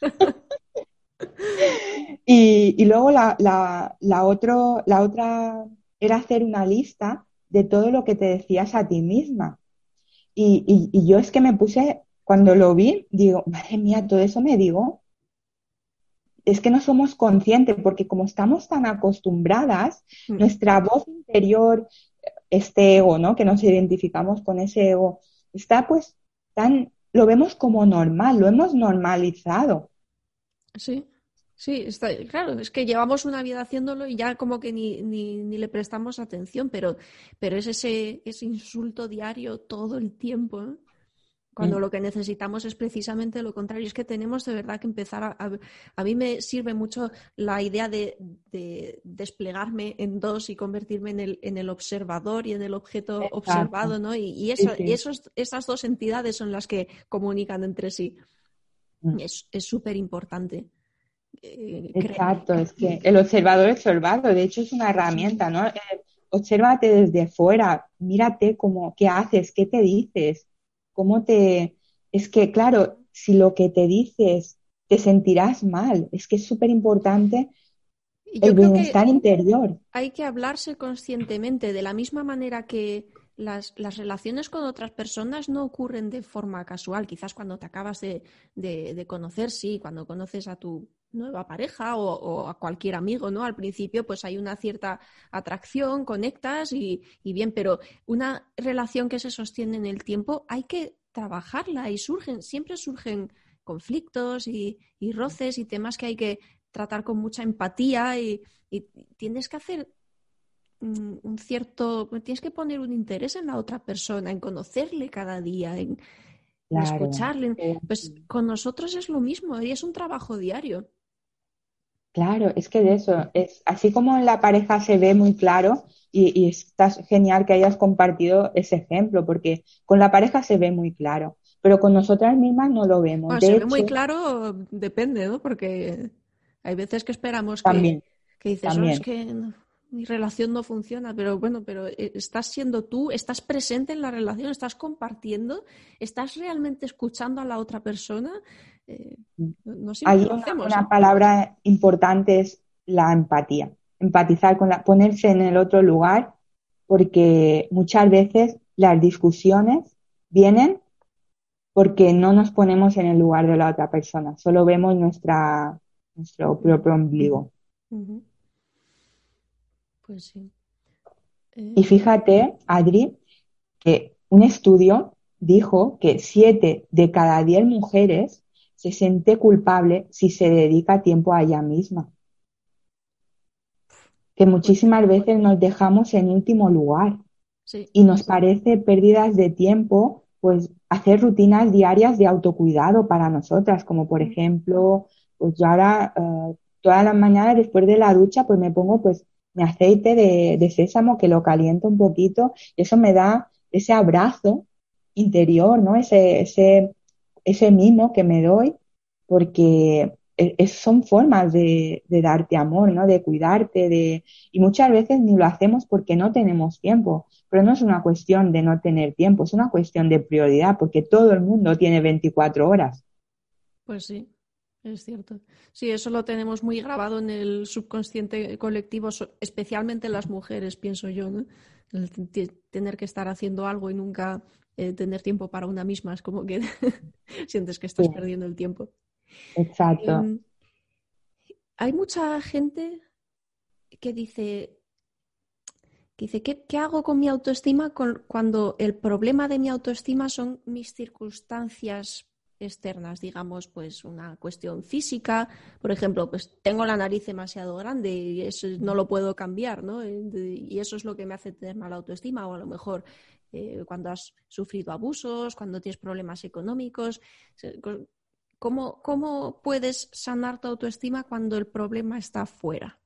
[SPEAKER 3] Y luego la otra era hacer una lista de todo lo que te decías a ti misma. Y yo es que me puse, cuando lo vi, digo, madre mía, todo eso me digo. Es que no somos conscientes porque como estamos tan acostumbradas,
[SPEAKER 2] Mm.
[SPEAKER 3] nuestra voz interior, este ego, ¿no? Que nos identificamos con ese ego, está pues lo vemos como normal, lo hemos normalizado.
[SPEAKER 2] Sí, sí, está, claro, es que llevamos una vida haciéndolo y ya como que ni le prestamos atención, pero es ese insulto diario todo el tiempo, ¿eh? Cuando
[SPEAKER 3] Mm,
[SPEAKER 2] lo que necesitamos es precisamente lo contrario. Es que tenemos de verdad que empezar a mí me sirve mucho la idea de desplegarme en dos y convertirme en el observador y en el objeto
[SPEAKER 3] exacto.
[SPEAKER 2] observado, ¿no? Y
[SPEAKER 3] Sí, sí.
[SPEAKER 2] esas dos entidades son las que comunican entre sí.
[SPEAKER 3] Mm.
[SPEAKER 2] Es súper importante.
[SPEAKER 3] Exacto, es que el observador observado, de hecho es una herramienta, ¿no? Obsérvate desde fuera, mírate qué haces, qué te dices, cómo te... Es que, claro, si lo que te dices te sentirás mal, es que es súper importante
[SPEAKER 2] Yo
[SPEAKER 3] el
[SPEAKER 2] creo que
[SPEAKER 3] bienestar interior.
[SPEAKER 2] hay que hablarse conscientemente, de la misma manera que las relaciones con otras personas no ocurren de forma casual. Quizás cuando te acabas de conocer, sí, cuando conoces a tu nueva pareja o a cualquier amigo, ¿no? Al principio, pues hay una cierta atracción, conectas y bien, pero una relación que se sostiene en el tiempo hay que trabajarla y siempre surgen conflictos y roces y temas que hay que tratar con mucha empatía y tienes que hacer tienes que poner un interés en la otra persona, en conocerle cada día, en
[SPEAKER 3] Claro,
[SPEAKER 2] escucharle. Pues con nosotros es lo mismo y es un trabajo diario.
[SPEAKER 3] claro, es que de eso, es así como en la pareja se ve muy claro y está genial que hayas compartido ese ejemplo, porque con la pareja se ve muy claro, pero con nosotras mismas no lo vemos.
[SPEAKER 2] Bueno, se
[SPEAKER 3] De
[SPEAKER 2] ve muy
[SPEAKER 3] hecho,
[SPEAKER 2] claro, depende, ¿no? Porque hay veces que esperamos
[SPEAKER 3] también,
[SPEAKER 2] que dices, oh, es
[SPEAKER 3] también.
[SPEAKER 2] que mi relación no funciona, pero bueno, pero estás siendo tú, estás presente en la relación, estás compartiendo, estás realmente escuchando a la otra persona. Eh, no siempre
[SPEAKER 3] Ahí
[SPEAKER 2] lo hacemos, ¿eh?
[SPEAKER 3] una palabra importante es la empatía, empatizar ponerse en el otro lugar, porque muchas veces las discusiones vienen porque no nos ponemos en el lugar de la otra persona, solo vemos nuestro
[SPEAKER 2] Ujú,
[SPEAKER 3] propio ombligo.
[SPEAKER 2] ujú. Pues sí.
[SPEAKER 3] Y
[SPEAKER 2] Eh,
[SPEAKER 3] fíjate, Adri, que un estudio dijo que 7 de cada 10 mujeres se siente culpable si se dedica tiempo a ella misma, que
[SPEAKER 2] pues
[SPEAKER 3] muchísimas veces nos dejamos en último lugar
[SPEAKER 2] sí.
[SPEAKER 3] y nos parece pérdidas de tiempo, pues hacer rutinas diarias de autocuidado para nosotras, como por
[SPEAKER 2] Mm.
[SPEAKER 3] ejemplo pues yo ahora todas las mañanas después de la ducha pues me pongo pues mi aceite de sésamo que lo caliento un poquito y eso me da ese abrazo interior, ¿no? Ese mimo que me doy porque son formas de darte amor, ¿no? De cuidarte, y muchas veces ni lo hacemos porque no tenemos tiempo, pero no es una cuestión de no tener tiempo, es una cuestión de prioridad, porque todo el mundo tiene 24 horas.
[SPEAKER 2] Pues sí, es cierto. Sí, eso lo tenemos muy grabado en el subconsciente colectivo, especialmente las mujeres, pienso yo, ¿no? Tener que estar haciendo algo y nunca tener tiempo para una misma, es como que sientes que estás
[SPEAKER 3] Sí,
[SPEAKER 2] perdiendo el tiempo.
[SPEAKER 3] exacto.
[SPEAKER 2] Em, Hay mucha gente que dice, ¿qué hago con mi autoestima cuando el problema de mi autoestima son mis circunstancias externas? Digamos, pues una cuestión física, por ejemplo, pues tengo la nariz demasiado grande y eso no lo puedo cambiar, ¿no? Y eso es lo que me hace tener mala autoestima, o a lo mejor cuando has sufrido abusos, cuando tienes problemas económicos. ¿Cómo puedes sanar tu autoestima cuando el problema está fuera?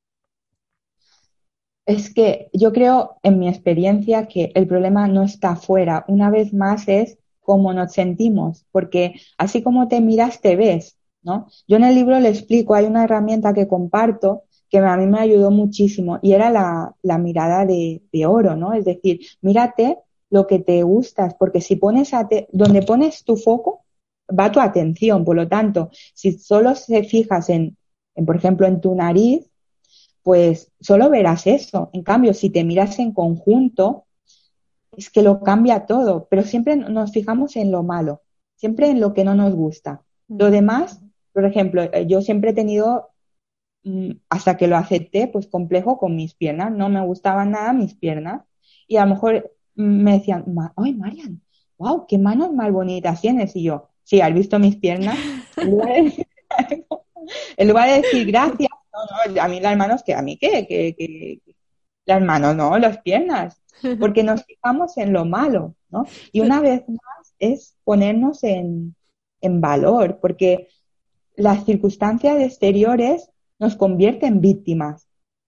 [SPEAKER 3] Es que yo creo, en mi experiencia, que el problema no está afuera. Una vez más es cómo nos sentimos, porque así como te miras, te ves, ¿no? Yo en el libro le explico, hay una herramienta que comparto que a mí me ayudó muchísimo y era la mirada de oro, ¿no? Es decir, mírate lo que te gustas, porque si donde pones tu foco, va tu atención. Por lo tanto, si solo se fijas por ejemplo, en tu nariz, pues solo verás eso. En cambio, si te miras en conjunto, es que lo cambia todo, pero siempre nos fijamos en lo malo, siempre en lo que no nos gusta. Lo demás, por ejemplo, yo siempre he tenido, hasta que lo acepté, pues complejo con mis piernas, no me gustaban nada mis piernas y a lo mejor me decían, ¡ay, Marian! ¡Wow! ¡Qué manos más bonitas tienes! Y yo, sí, ¿has visto mis piernas? En lugar de, en lugar de decir gracias, no, a mí las manos, que a mí que las manos, no, las piernas, porque nos fijamos en lo malo, ¿no? Y una vez más es ponernos en valor, porque las circunstancias exteriores nos convierten en víctimas.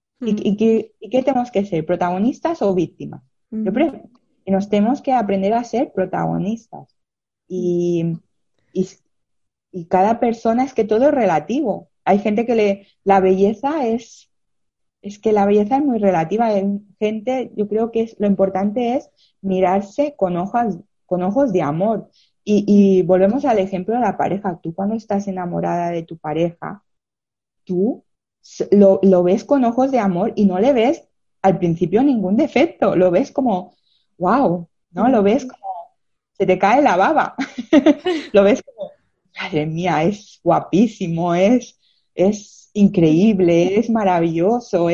[SPEAKER 3] ¿Y qué tenemos que ser? ¿Protagonistas o víctimas? Y nos tenemos que aprender a ser protagonistas. Y, y, y cada persona, es que todo es relativo. Hay gente que la belleza es que la belleza es muy relativa. Hay gente, yo creo que lo importante es mirarse con ojos de amor. Y volvemos al ejemplo de la pareja. Tú cuando estás enamorada de tu pareja, tú lo ves con ojos de amor y no le ves al principio ningún defecto. Lo ves como, wow, ¿no? Lo ves como, se te cae la baba. Lo ves como, madre mía, es guapísimo, es increíble, es maravilloso,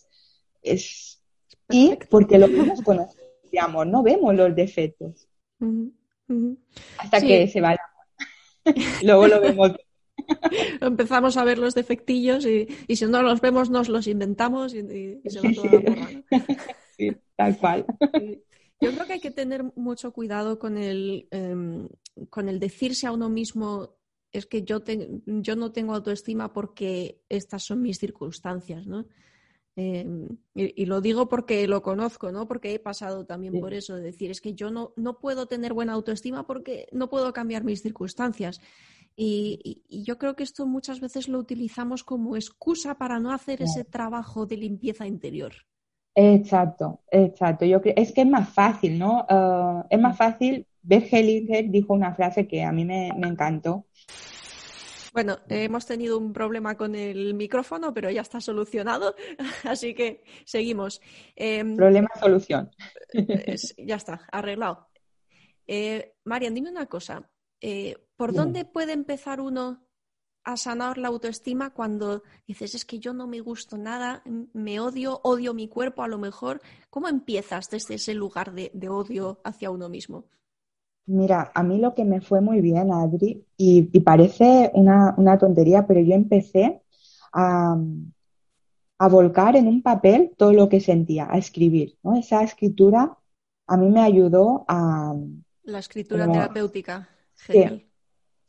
[SPEAKER 3] y
[SPEAKER 2] Perfecto.
[SPEAKER 3] porque lo vemos con ojos de amor, no vemos los defectos hasta que
[SPEAKER 2] Sí,
[SPEAKER 3] se va el amor. Luego lo vemos.
[SPEAKER 2] empezamos a ver los defectillos y si no los vemos nos los inventamos y se va
[SPEAKER 3] Sí,
[SPEAKER 2] toda
[SPEAKER 3] sí,
[SPEAKER 2] la porra, ¿no?
[SPEAKER 3] sí, tal cual.
[SPEAKER 2] Sí. Yo creo que hay que tener mucho cuidado con el decirse a uno mismo, es que yo no tengo autoestima porque estas son mis circunstancias, ¿no? Y lo digo porque lo conozco, ¿no? Porque he pasado también por
[SPEAKER 3] Sí.
[SPEAKER 2] eso, de decir, es que yo no puedo tener buena autoestima porque no puedo cambiar mis circunstancias. Y yo creo que esto muchas veces lo utilizamos como excusa para no hacer ese trabajo de limpieza interior.
[SPEAKER 3] Exacto, exacto. Es que es más fácil, ¿no? Es más fácil. Bert Hellinger dijo una frase que a mí me encantó.
[SPEAKER 2] Bueno, hemos tenido un problema con el micrófono, pero ya está solucionado, así que seguimos.
[SPEAKER 3] Problema, solución.
[SPEAKER 2] Ya está, arreglado. Marian, dime una cosa. ¿Por
[SPEAKER 3] Dime.
[SPEAKER 2] dónde puede empezar uno a sanar la autoestima cuando dices, es que yo no me gusto nada, me odio mi cuerpo a lo mejor? ¿Cómo empiezas desde ese lugar de odio hacia uno mismo?
[SPEAKER 3] Mira, a mí lo que me fue muy bien, Adri, y parece una tontería, pero yo empecé a, a volcar en un papel todo lo que sentía, a escribir, ¿no? Esa escritura a mí me ayudó a,
[SPEAKER 2] La escritura
[SPEAKER 3] como,
[SPEAKER 2] terapéutica,
[SPEAKER 3] sí,
[SPEAKER 2] genial.
[SPEAKER 3] sí.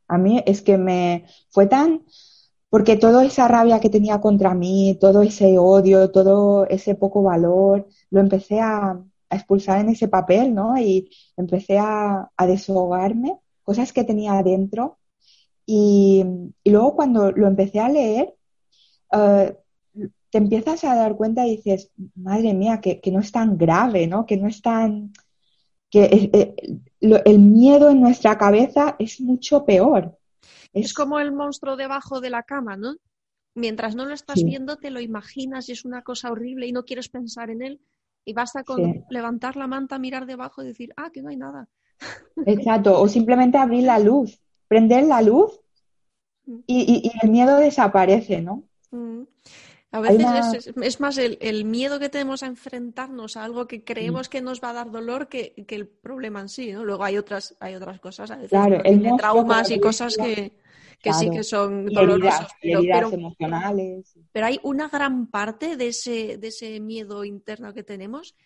[SPEAKER 3] A mí es que me fue tan, porque toda esa rabia que tenía contra mí, todo ese odio, todo ese poco valor, lo empecé a expulsar en ese papel, ¿no? Y empecé a desahogarme, cosas que tenía adentro. Y, y luego cuando lo empecé a leer, eh, te empiezas a dar cuenta y dices, madre mía, que no es tan grave, ¿no? Que no es tan, que el miedo en nuestra cabeza es mucho peor.
[SPEAKER 2] Es
[SPEAKER 3] Es,
[SPEAKER 2] como el monstruo debajo de la cama, ¿no? Mientras no lo estás
[SPEAKER 3] sí,
[SPEAKER 2] viendo, te lo imaginas y es una cosa horrible y no quieres pensar en él. Y basta con
[SPEAKER 3] sí,
[SPEAKER 2] levantar la manta, mirar debajo y decir, que no hay nada.
[SPEAKER 3] exacto. O simplemente abrir la luz, prender la luz y el miedo desaparece, ¿no?
[SPEAKER 2] Mm. A
[SPEAKER 3] Hay
[SPEAKER 2] veces
[SPEAKER 3] una,
[SPEAKER 2] es más el miedo que tenemos a enfrentarnos a algo que
[SPEAKER 3] sí,
[SPEAKER 2] creemos que nos va a dar dolor que el problema en sí, ¿no? Luego hay otras cosas, a veces
[SPEAKER 3] claro,
[SPEAKER 2] uno
[SPEAKER 3] el
[SPEAKER 2] tiene
[SPEAKER 3] monstruo, como
[SPEAKER 2] traumas y
[SPEAKER 3] tú
[SPEAKER 2] cosas
[SPEAKER 3] decías,
[SPEAKER 2] que sí que
[SPEAKER 3] claro,
[SPEAKER 2] son dolorosos,
[SPEAKER 3] y heridas emocionales.
[SPEAKER 2] pero hay una gran parte de ese miedo interno que tenemos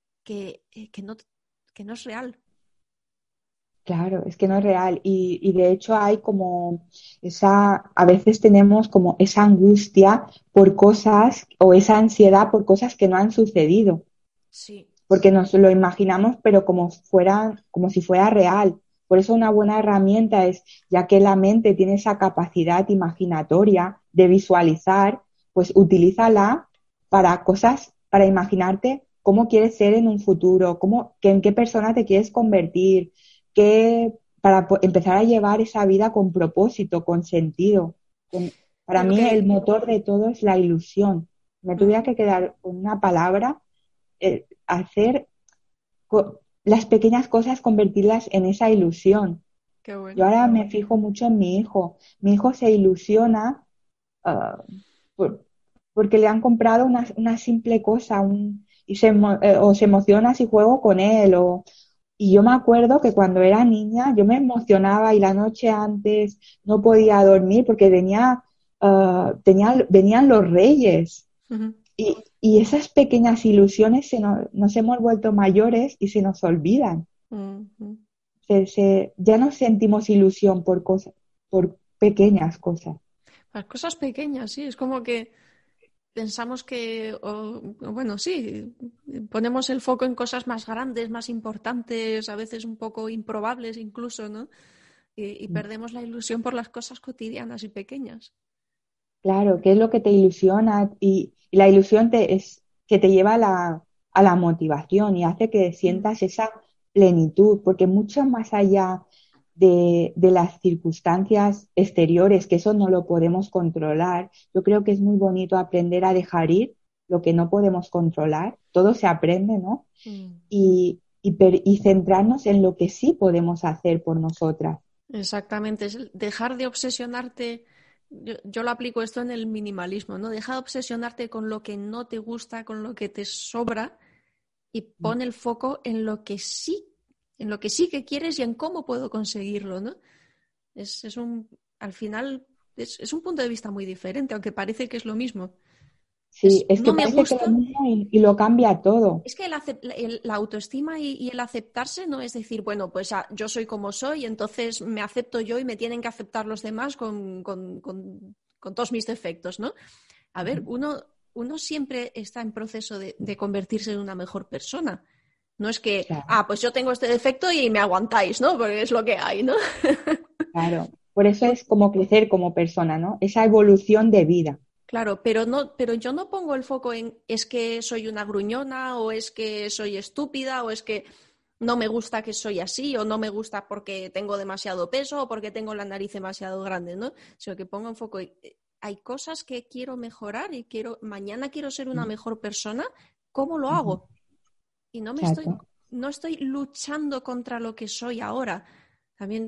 [SPEAKER 2] que no es real.
[SPEAKER 3] Claro, es que no es real. Y de hecho hay como a veces tenemos como esa angustia por cosas o esa ansiedad por cosas que no han sucedido,
[SPEAKER 2] Sí.
[SPEAKER 3] porque nos lo imaginamos, pero como si fuera real. Por eso una buena herramienta es, ya que la mente tiene esa capacidad imaginatoria de visualizar, pues utilízala para cosas, para imaginarte cómo quieres ser en un futuro, en qué persona te quieres convertir, para empezar a llevar esa vida con propósito, con sentido. Para
[SPEAKER 2] Lo
[SPEAKER 3] mí el
[SPEAKER 2] que,
[SPEAKER 3] motor de todo es la ilusión. Me tuviera
[SPEAKER 2] mm,
[SPEAKER 3] que quedar con una palabra, hacer las pequeñas cosas, convertirlas en esa ilusión.
[SPEAKER 2] qué
[SPEAKER 3] Yo
[SPEAKER 2] bueno.
[SPEAKER 3] ahora me fijo mucho en mi hijo. Mi hijo se ilusiona ah, por- porque le han comprado una simple cosa o se emociona si juego con él. Y yo me acuerdo que cuando era niña yo me emocionaba y la noche antes no podía dormir porque venían los reyes.
[SPEAKER 2] Ujú.
[SPEAKER 3] Y esas pequeñas ilusiones nos hemos vuelto mayores y se nos olvidan.
[SPEAKER 2] Ujú.
[SPEAKER 3] Ya no sentimos ilusión por cosas, por pequeñas cosas.
[SPEAKER 2] Las cosas pequeñas, sí, es como que pensamos bueno, sí, ponemos el foco en cosas más grandes, más importantes, a veces un poco improbables incluso, ¿no? Y perdemos la ilusión por las cosas cotidianas y pequeñas.
[SPEAKER 3] Claro, ¿qué es lo que te ilusiona? Y la ilusión es que te lleva a la motivación y hace que
[SPEAKER 2] Mm.
[SPEAKER 3] sientas esa plenitud, porque mucho más allá de las circunstancias exteriores, que eso no lo podemos controlar, yo creo que es muy bonito aprender a dejar ir lo que no podemos controlar. Todo se aprende, ¿no?
[SPEAKER 2] Mm.
[SPEAKER 3] Y centrarnos en lo que sí podemos hacer por nosotras.
[SPEAKER 2] Exactamente, es dejar de obsesionarte. Yo lo aplico esto en el minimalismo, ¿no? Deja de obsesionarte con lo que no te gusta, con lo que te sobra y pon el foco en lo que sí que quieres y en cómo puedo conseguirlo, ¿no? Al final es un punto de vista muy diferente, aunque parece que es lo mismo.
[SPEAKER 3] Sí, es
[SPEAKER 2] No
[SPEAKER 3] que
[SPEAKER 2] me
[SPEAKER 3] parece que lo
[SPEAKER 2] gusta.
[SPEAKER 3] mismo y lo cambia todo.
[SPEAKER 2] Es que la autoestima y el aceptarse no es decir, bueno, pues yo soy como soy, entonces me acepto yo y me tienen que aceptar los demás con todos mis defectos, ¿no? A ver, uno siempre está en proceso de convertirse en una mejor persona. No es que,
[SPEAKER 3] Claro,
[SPEAKER 2] pues yo tengo este defecto y me aguantáis, ¿no? Porque es lo que hay, ¿no?
[SPEAKER 3] claro. Por eso es como crecer como persona, ¿no? Esa evolución de vida.
[SPEAKER 2] Claro, pero yo no pongo el foco en es que soy una gruñona o es que soy estúpida o es que no me gusta que soy así o no me gusta porque tengo demasiado peso o porque tengo la nariz demasiado grande, ¿no? Sino que pongo en foco, hay cosas que quiero mejorar y mañana quiero ser una mejor persona, ¿cómo lo
[SPEAKER 3] Ujú.
[SPEAKER 2] hago? Y
[SPEAKER 3] Exacto.
[SPEAKER 2] no estoy luchando contra lo que soy ahora. También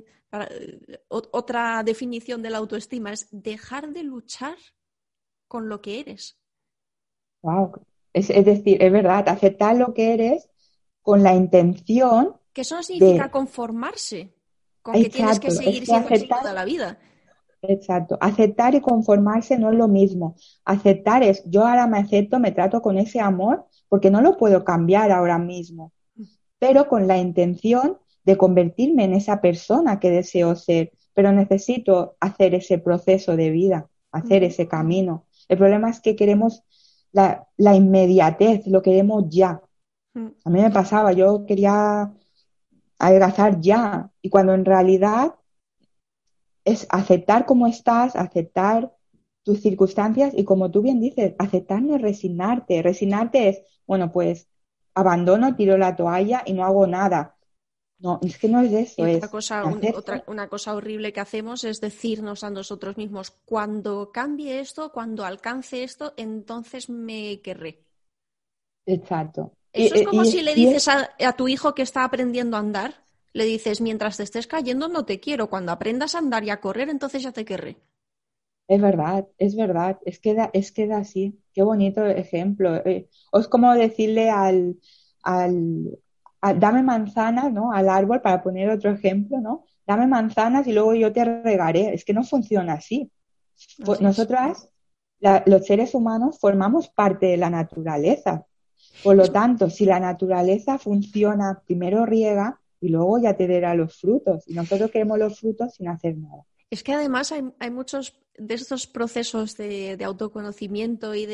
[SPEAKER 2] otra definición de la autoestima es dejar de luchar con lo que eres.
[SPEAKER 3] Wow. Es decir, es verdad, aceptar lo que eres con la intención
[SPEAKER 2] Que eso no significa
[SPEAKER 3] de,
[SPEAKER 2] conformarse con que tienes que
[SPEAKER 3] exacto, es
[SPEAKER 2] seguir
[SPEAKER 3] que
[SPEAKER 2] siendo así
[SPEAKER 3] aceptar,
[SPEAKER 2] toda la vida.
[SPEAKER 3] exacto, aceptar y conformarse no es lo mismo. Aceptar es, yo ahora me acepto, me trato con ese amor, porque no lo puedo cambiar ahora mismo, pero con la intención de convertirme en esa persona que deseo ser. pero necesito hacer ese proceso de vida, hacer ese camino. El problema es que queremos la inmediatez, lo queremos ya. A mí me pasaba, yo quería adelgazar ya, y cuando en realidad es aceptar cómo estás, aceptar tus circunstancias y, como tú bien dices, aceptar no es resignarte. Resignarte es, bueno, pues abandono, tiro la toalla y no hago nada. No, es que no es eso,
[SPEAKER 2] Y
[SPEAKER 3] es
[SPEAKER 2] una cosa horrible que hacemos es decirnos a nosotros mismos, cuando cambie esto, cuando alcance esto, entonces me querré.
[SPEAKER 3] exacto.
[SPEAKER 2] Eso es como si le dices
[SPEAKER 3] Es,
[SPEAKER 2] a tu hijo que está aprendiendo a andar, le dices, mientras te estés cayendo no te quiero, cuando aprendas a andar y a correr, entonces ya te querré.
[SPEAKER 3] es verdad, es verdad, es que da así. Qué bonito ejemplo. O es como decirle dame manzanas, ¿no? Al árbol, para poner otro ejemplo, ¿no? Dame manzanas y luego yo te regaré. Es que no funciona así.
[SPEAKER 2] Así es.
[SPEAKER 3] Nosotras, los seres humanos, formamos parte de la naturaleza. Por lo tanto, si la naturaleza funciona, primero riega y luego ya te dará los frutos. Y nosotros queremos los frutos sin hacer nada.
[SPEAKER 2] Es que además hay muchos de estos procesos de autoconocimiento y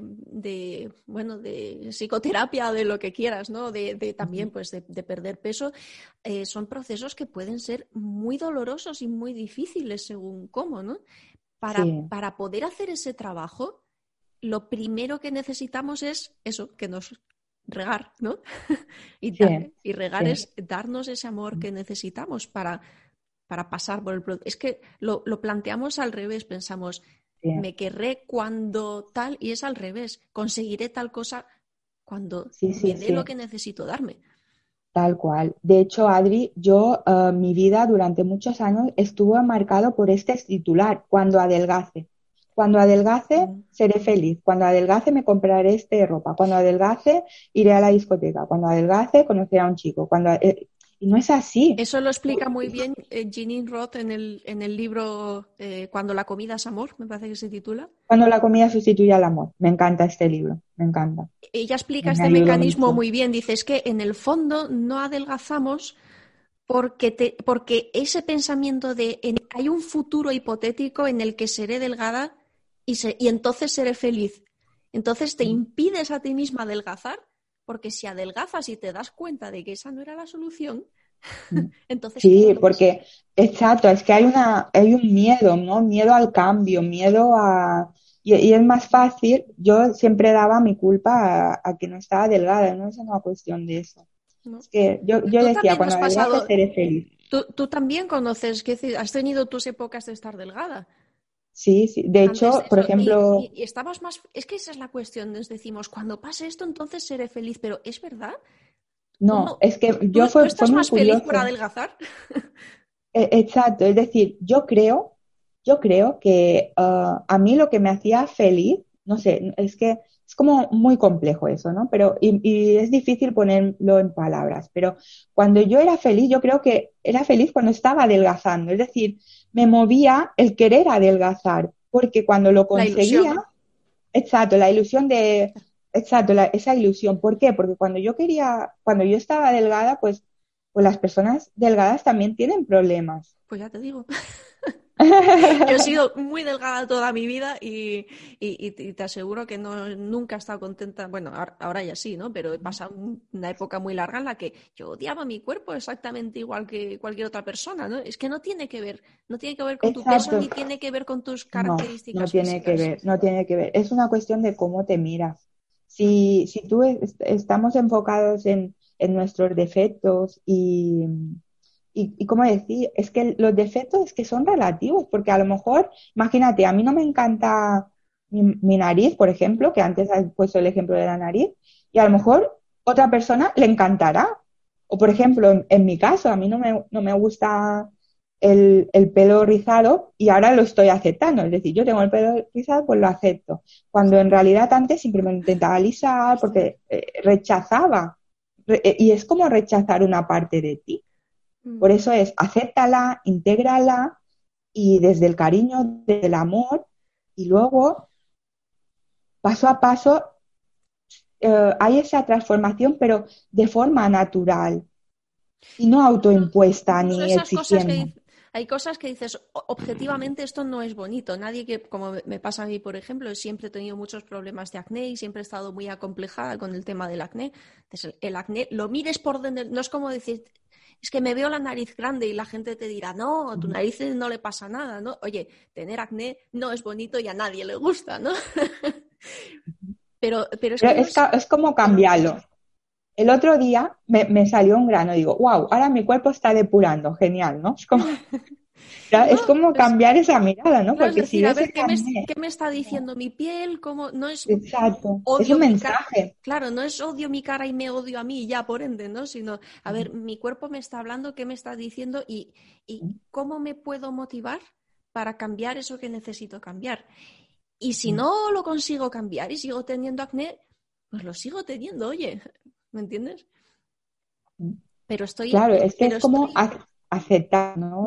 [SPEAKER 2] bueno, de psicoterapia, de lo que quieras, ¿no? También pues de perder peso, son procesos que pueden ser muy dolorosos y muy difíciles según cómo, ¿no?
[SPEAKER 3] Sí,
[SPEAKER 2] Para poder hacer ese trabajo, lo primero que necesitamos es eso, que nos regar, ¿no?
[SPEAKER 3] sí,
[SPEAKER 2] Y regar
[SPEAKER 3] sí.
[SPEAKER 2] es darnos ese amor que necesitamos para pasar por el proceso. Es que lo planteamos al revés, pensamos,
[SPEAKER 3] Sí,
[SPEAKER 2] me querré cuando tal, y es al revés, conseguiré tal cosa cuando
[SPEAKER 3] sí,
[SPEAKER 2] me
[SPEAKER 3] sí,
[SPEAKER 2] dé lo
[SPEAKER 3] sí,
[SPEAKER 2] que necesito darme.
[SPEAKER 3] tal cual. De hecho, Adri, mi vida durante muchos años estuvo marcado por este titular: cuando adelgace. Cuando adelgace,
[SPEAKER 2] Mm.
[SPEAKER 3] seré feliz. Cuando adelgace, me compraré ropa. Cuando adelgace, iré a la discoteca. Cuando adelgace, conoceré a un chico. Y no es así.
[SPEAKER 2] Eso lo explica muy bien Jeanine Roth en el libro Cuando la comida es amor, me parece que se titula.
[SPEAKER 3] Cuando la comida sustituye al amor. Me encanta este libro, me encanta.
[SPEAKER 2] Ella explica
[SPEAKER 3] Me
[SPEAKER 2] este
[SPEAKER 3] ayudó
[SPEAKER 2] mecanismo
[SPEAKER 3] mucho.
[SPEAKER 2] muy bien. Dice, es que en el fondo no adelgazamos porque ese pensamiento de hay un futuro hipotético en el que seré delgada y entonces seré feliz. Entonces te impides a ti misma adelgazar, porque si adelgazas y te das cuenta de que esa no era la solución, entonces
[SPEAKER 3] Sí,
[SPEAKER 2] cambias.
[SPEAKER 3] porque, exacto, es que hay un miedo, ¿no? Miedo al cambio, miedo a... Y es más fácil, yo siempre daba mi culpa a que no estaba delgada, no es una cuestión de eso.
[SPEAKER 2] ¿No?
[SPEAKER 3] Es que yo
[SPEAKER 2] Tú
[SPEAKER 3] decía,
[SPEAKER 2] también
[SPEAKER 3] cuando
[SPEAKER 2] has
[SPEAKER 3] adelgace
[SPEAKER 2] pasado,
[SPEAKER 3] seré feliz.
[SPEAKER 2] tú también conoces, que has tenido tus épocas de estar delgada.
[SPEAKER 3] Sí, sí. De
[SPEAKER 2] Antes de
[SPEAKER 3] hecho, por
[SPEAKER 2] eso,
[SPEAKER 3] ejemplo,
[SPEAKER 2] y estabas más, es que esa es la cuestión, nos decimos, cuando pase esto, entonces seré feliz, pero ¿es verdad? Tú
[SPEAKER 3] no,
[SPEAKER 2] no,
[SPEAKER 3] es que
[SPEAKER 2] tú
[SPEAKER 3] fue
[SPEAKER 2] estás
[SPEAKER 3] muy
[SPEAKER 2] más feliz por
[SPEAKER 3] curioso.
[SPEAKER 2] adelgazar.
[SPEAKER 3] Exacto, es decir, yo creo que a mí lo que me hacía feliz, no sé, es que es como muy complejo eso, ¿no? Pero, y es difícil ponerlo en palabras, pero cuando yo era feliz, yo creo que era feliz cuando estaba adelgazando, es decir, me movía el querer adelgazar, porque cuando lo
[SPEAKER 2] La
[SPEAKER 3] conseguía,
[SPEAKER 2] ilusión.
[SPEAKER 3] exacto, la ilusión de, exacto, esa ilusión. ¿Por qué? Porque cuando yo estaba delgada, pues las personas delgadas también tienen problemas.
[SPEAKER 2] Pues ya te digo. Yo he sido muy delgada toda mi vida y te aseguro que nunca he estado contenta. Bueno, ahora ya sí, ¿no? Pero he pasado una época muy larga en la que yo odiaba mi cuerpo exactamente igual que cualquier otra persona, ¿no? Es que no tiene que ver con tu peso
[SPEAKER 3] Exacto.
[SPEAKER 2] ni tiene que ver con tus
[SPEAKER 3] No, no
[SPEAKER 2] características
[SPEAKER 3] tiene que
[SPEAKER 2] físicas.
[SPEAKER 3] ver, no tiene que ver. Es una cuestión de cómo te miras. Si tú estamos enfocados en nuestros defectos y cómo decir, es que los defectos es que son relativos, porque a lo mejor, imagínate, a mí no me encanta mi nariz, por ejemplo, que antes has puesto el ejemplo de la nariz, y a lo mejor otra persona le encantará. O por ejemplo, en mi caso, a mí no me gusta el pelo rizado y ahora lo estoy aceptando. Es decir, yo tengo el pelo rizado, pues lo acepto. Cuando en realidad antes simplemente intentaba alisar porque rechazaba. Y es como rechazar una parte de ti.
[SPEAKER 2] Mm.
[SPEAKER 3] Por eso es, acéptala, intégrala y desde el cariño, del amor, y luego, paso a paso, hay esa transformación, pero de forma natural y no autoimpuesta
[SPEAKER 2] Incluso
[SPEAKER 3] ni
[SPEAKER 2] esas cosas que
[SPEAKER 3] exigiendo.
[SPEAKER 2] Hay cosas que dices, objetivamente esto no es bonito. Nadie que, como me pasa a mí, por ejemplo, siempre he tenido muchos problemas de acné y siempre he estado muy acomplejada con el tema del acné. Entonces, el acné, lo mires por donde, no es como decir, es que me veo la nariz grande y la gente te dirá, no, a tu nariz no le pasa nada, ¿no? Oye, tener acné no es bonito y a nadie le gusta, ¿no? Pero es que
[SPEAKER 3] es como cambiarlo. El otro día me salió un grano, digo, wow, ahora mi cuerpo está depurando, genial, ¿no? Es como cambiar esa mirada, ¿no?
[SPEAKER 2] Claro, es
[SPEAKER 3] Porque si
[SPEAKER 2] decir, a
[SPEAKER 3] ves
[SPEAKER 2] ver,
[SPEAKER 3] el acné,
[SPEAKER 2] ¿qué me está diciendo mi piel? ¿Cómo? No es
[SPEAKER 3] exacto, es
[SPEAKER 2] odio
[SPEAKER 3] un
[SPEAKER 2] mi cara.
[SPEAKER 3] mensaje.
[SPEAKER 2] Claro, no es odio mi cara y me odio a mí ya, por ende, ¿no? Sino, a ver, mi cuerpo me está hablando, ¿qué me está diciendo? Y cómo me puedo motivar para cambiar eso que necesito cambiar. Y si no lo consigo cambiar y sigo teniendo acné, pues lo sigo teniendo, oye, ¿me entiendes? Pero
[SPEAKER 3] Claro, es que es como
[SPEAKER 2] estoy...
[SPEAKER 3] aceptar, ¿no?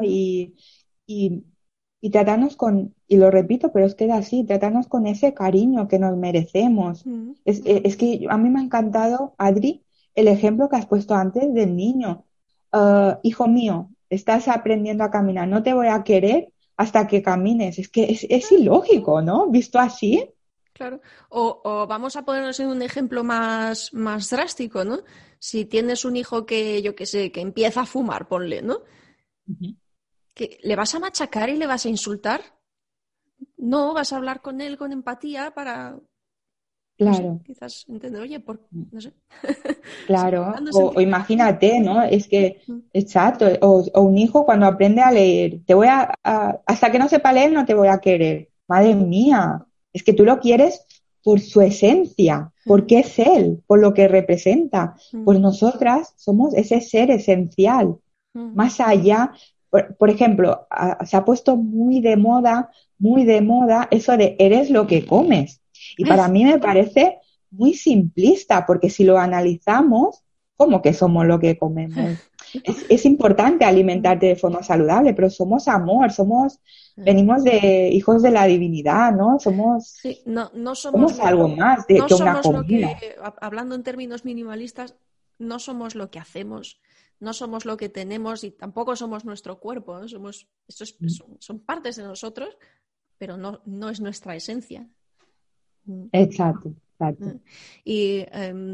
[SPEAKER 3] Y tratarnos y lo repito, pero es que es así, tratarnos con ese cariño que nos merecemos. Es que a mí me ha encantado, Adri, el ejemplo que has puesto antes del niño. Hijo mío, estás aprendiendo a caminar, no te voy a querer hasta que camines. Es que es ilógico, ¿no? Visto así.
[SPEAKER 2] Claro. O vamos a ponernos en un ejemplo más drástico, ¿no? Si tienes un hijo que, yo qué sé, que empieza a fumar, ponle, ¿no? ¿Que le vas a machacar y le vas a insultar? No, vas a hablar con él con empatía para, no sé,
[SPEAKER 3] Claro.
[SPEAKER 2] quizás entender, oye, no sé. Sí,
[SPEAKER 3] Claro,
[SPEAKER 2] dando
[SPEAKER 3] o
[SPEAKER 2] sentimiento.
[SPEAKER 3] imagínate, ¿no? Es que, exacto, o un hijo cuando aprende a leer, hasta que no sepa leer no te voy a querer. Madre mía, es que tú lo quieres por su esencia, porque es él, por lo que representa. Pues nosotras somos ese ser esencial, más allá. Por ejemplo, se ha puesto muy de moda eso de eres lo que comes. Y para mí me parece muy simplista, porque si lo analizamos, ¿cómo que somos lo que comemos? Es importante alimentarte de forma saludable, pero somos amor, venimos de hijos de la divinidad, ¿no?
[SPEAKER 2] Sí, no
[SPEAKER 3] Somos algo más
[SPEAKER 2] no
[SPEAKER 3] que una
[SPEAKER 2] somos lo
[SPEAKER 3] comida.
[SPEAKER 2] que, hablando en términos minimalistas, no somos lo que hacemos, no somos lo que tenemos y tampoco somos nuestro cuerpo, ¿no? Son partes de nosotros, pero no es nuestra esencia.
[SPEAKER 3] Exacto, exacto.
[SPEAKER 2] Y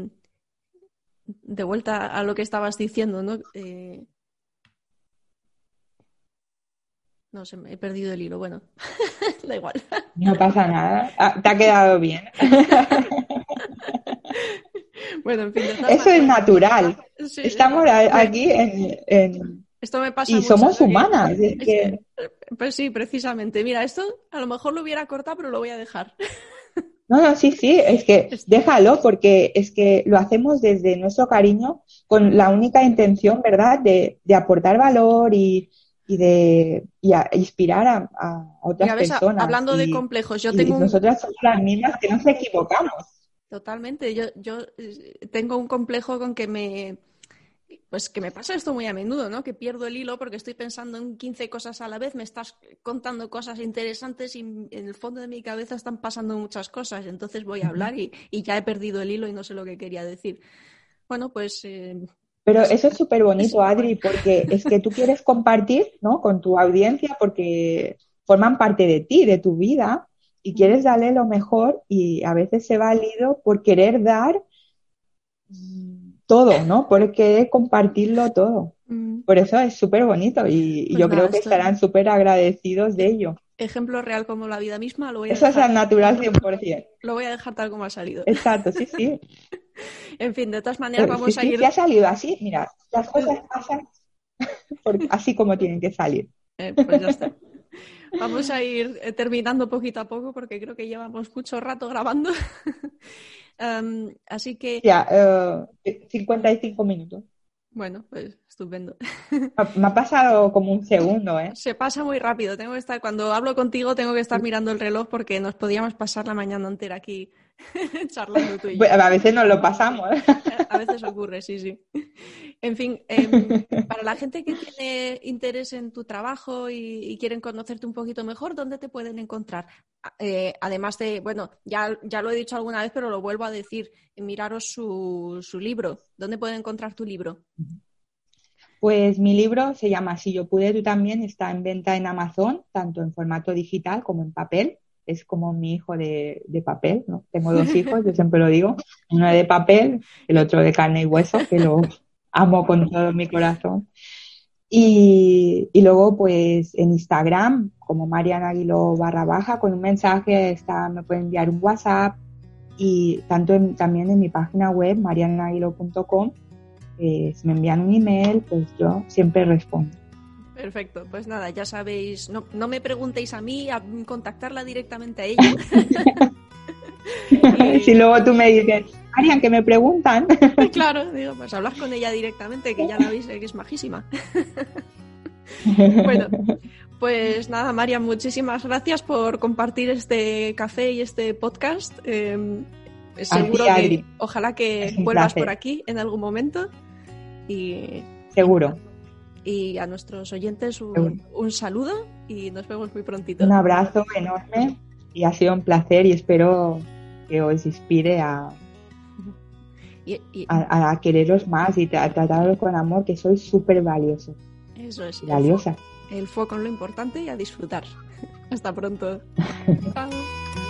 [SPEAKER 2] de vuelta a lo que estabas diciendo, ¿no? No sé, me he perdido el hilo. Bueno, da igual.
[SPEAKER 3] No pasa nada. Te ha quedado bien.
[SPEAKER 2] Bueno, en fin,
[SPEAKER 3] Eso es natural.
[SPEAKER 2] Sí,
[SPEAKER 3] Estamos aquí
[SPEAKER 2] esto me pasa
[SPEAKER 3] y
[SPEAKER 2] mucho,
[SPEAKER 3] somos
[SPEAKER 2] ¿no?
[SPEAKER 3] humanas.
[SPEAKER 2] Pues sí, precisamente. Mira, esto a lo mejor lo hubiera cortado, pero lo voy a dejar.
[SPEAKER 3] No, sí, es que déjalo porque es que lo hacemos desde nuestro cariño con la única intención, ¿verdad?, de aportar valor y a inspirar a otras
[SPEAKER 2] Mira, ves,
[SPEAKER 3] hablando
[SPEAKER 2] hablando de complejos, yo
[SPEAKER 3] y
[SPEAKER 2] tengo
[SPEAKER 3] nosotras somos las mismas que nos equivocamos.
[SPEAKER 2] Totalmente, yo tengo un complejo con pues que me pasa esto muy a menudo, ¿no? Que pierdo el hilo porque estoy pensando en 15 cosas a la vez, me estás contando cosas interesantes y en el fondo de mi cabeza están pasando muchas cosas, entonces voy a hablar y ya he perdido el hilo y no sé lo que quería decir. Bueno, pues...
[SPEAKER 3] Pero eso es súper bonito, Adri, porque es que tú quieres compartir, ¿no?, con tu audiencia porque forman parte de ti, de tu vida, y quieres darle lo mejor y a veces se va al hilo por querer dar todo, ¿no? Por querer compartirlo todo. Por eso es súper bonito y
[SPEAKER 2] Pues
[SPEAKER 3] yo
[SPEAKER 2] nada,
[SPEAKER 3] creo que estarán súper agradecidos de ello.
[SPEAKER 2] Ejemplo real como la vida misma, lo voy a
[SPEAKER 3] Eso es
[SPEAKER 2] dejar,
[SPEAKER 3] al natural 100%.
[SPEAKER 2] lo voy a dejar tal como ha salido.
[SPEAKER 3] Exacto, sí, sí.
[SPEAKER 2] En fin, de todas maneras
[SPEAKER 3] Sí,
[SPEAKER 2] vamos a
[SPEAKER 3] sí,
[SPEAKER 2] ir...
[SPEAKER 3] si ha salido así, mira, las cosas pasan así como tienen que salir.
[SPEAKER 2] Pues ya está. Vamos a ir terminando poquito a poco porque creo que llevamos mucho rato grabando. Así que...
[SPEAKER 3] Ya, 55 minutos.
[SPEAKER 2] Bueno, pues estupendo.
[SPEAKER 3] Me ha pasado como un segundo, ¿eh?
[SPEAKER 2] Se pasa muy rápido. Cuando hablo contigo, tengo que estar mirando el reloj porque nos podíamos pasar la mañana entera aquí charlando tú y yo.
[SPEAKER 3] A veces nos lo pasamos.
[SPEAKER 2] A veces ocurre, sí, sí. En fin, para la gente que tiene interés en tu trabajo y quieren conocerte un poquito mejor, ¿dónde te pueden encontrar? Además de, bueno, ya lo he dicho alguna vez, pero lo vuelvo a decir, miraros su libro. ¿Dónde pueden encontrar tu libro?
[SPEAKER 3] Pues mi libro se llama Si yo pude, tú también, está en venta en Amazon, tanto en formato digital como en papel. Es como mi hijo de papel, ¿no? Tengo 2 hijos, yo siempre lo digo, uno de papel, el otro de carne y hueso, que lo amo con todo mi corazón. Y luego, pues, en Instagram, como Marian Aguiló _, con un mensaje me pueden enviar un WhatsApp, y también en mi página web, marianaguilo.com, si me envían un email, pues yo siempre respondo.
[SPEAKER 2] Perfecto, pues nada, ya sabéis, no me preguntéis a mí, a contactarla directamente a ella.
[SPEAKER 3] Si luego tú me dices, Marian, que me preguntan.
[SPEAKER 2] Claro, digo, pues hablas con ella directamente, que ya la veis que es majísima. Bueno, pues nada, Marian, muchísimas gracias por compartir este café y este podcast. Seguro que ojalá que vuelvas por aquí en algún momento. Y
[SPEAKER 3] seguro.
[SPEAKER 2] Y a nuestros oyentes un saludo y nos vemos muy prontito.
[SPEAKER 3] Un abrazo enorme y ha sido un placer y espero que os inspire a quereros más y a trataros con amor, que sois súper valiosos.
[SPEAKER 2] Eso es.
[SPEAKER 3] Valiosa.
[SPEAKER 2] El foco en lo importante y a disfrutar. Hasta pronto. Chao.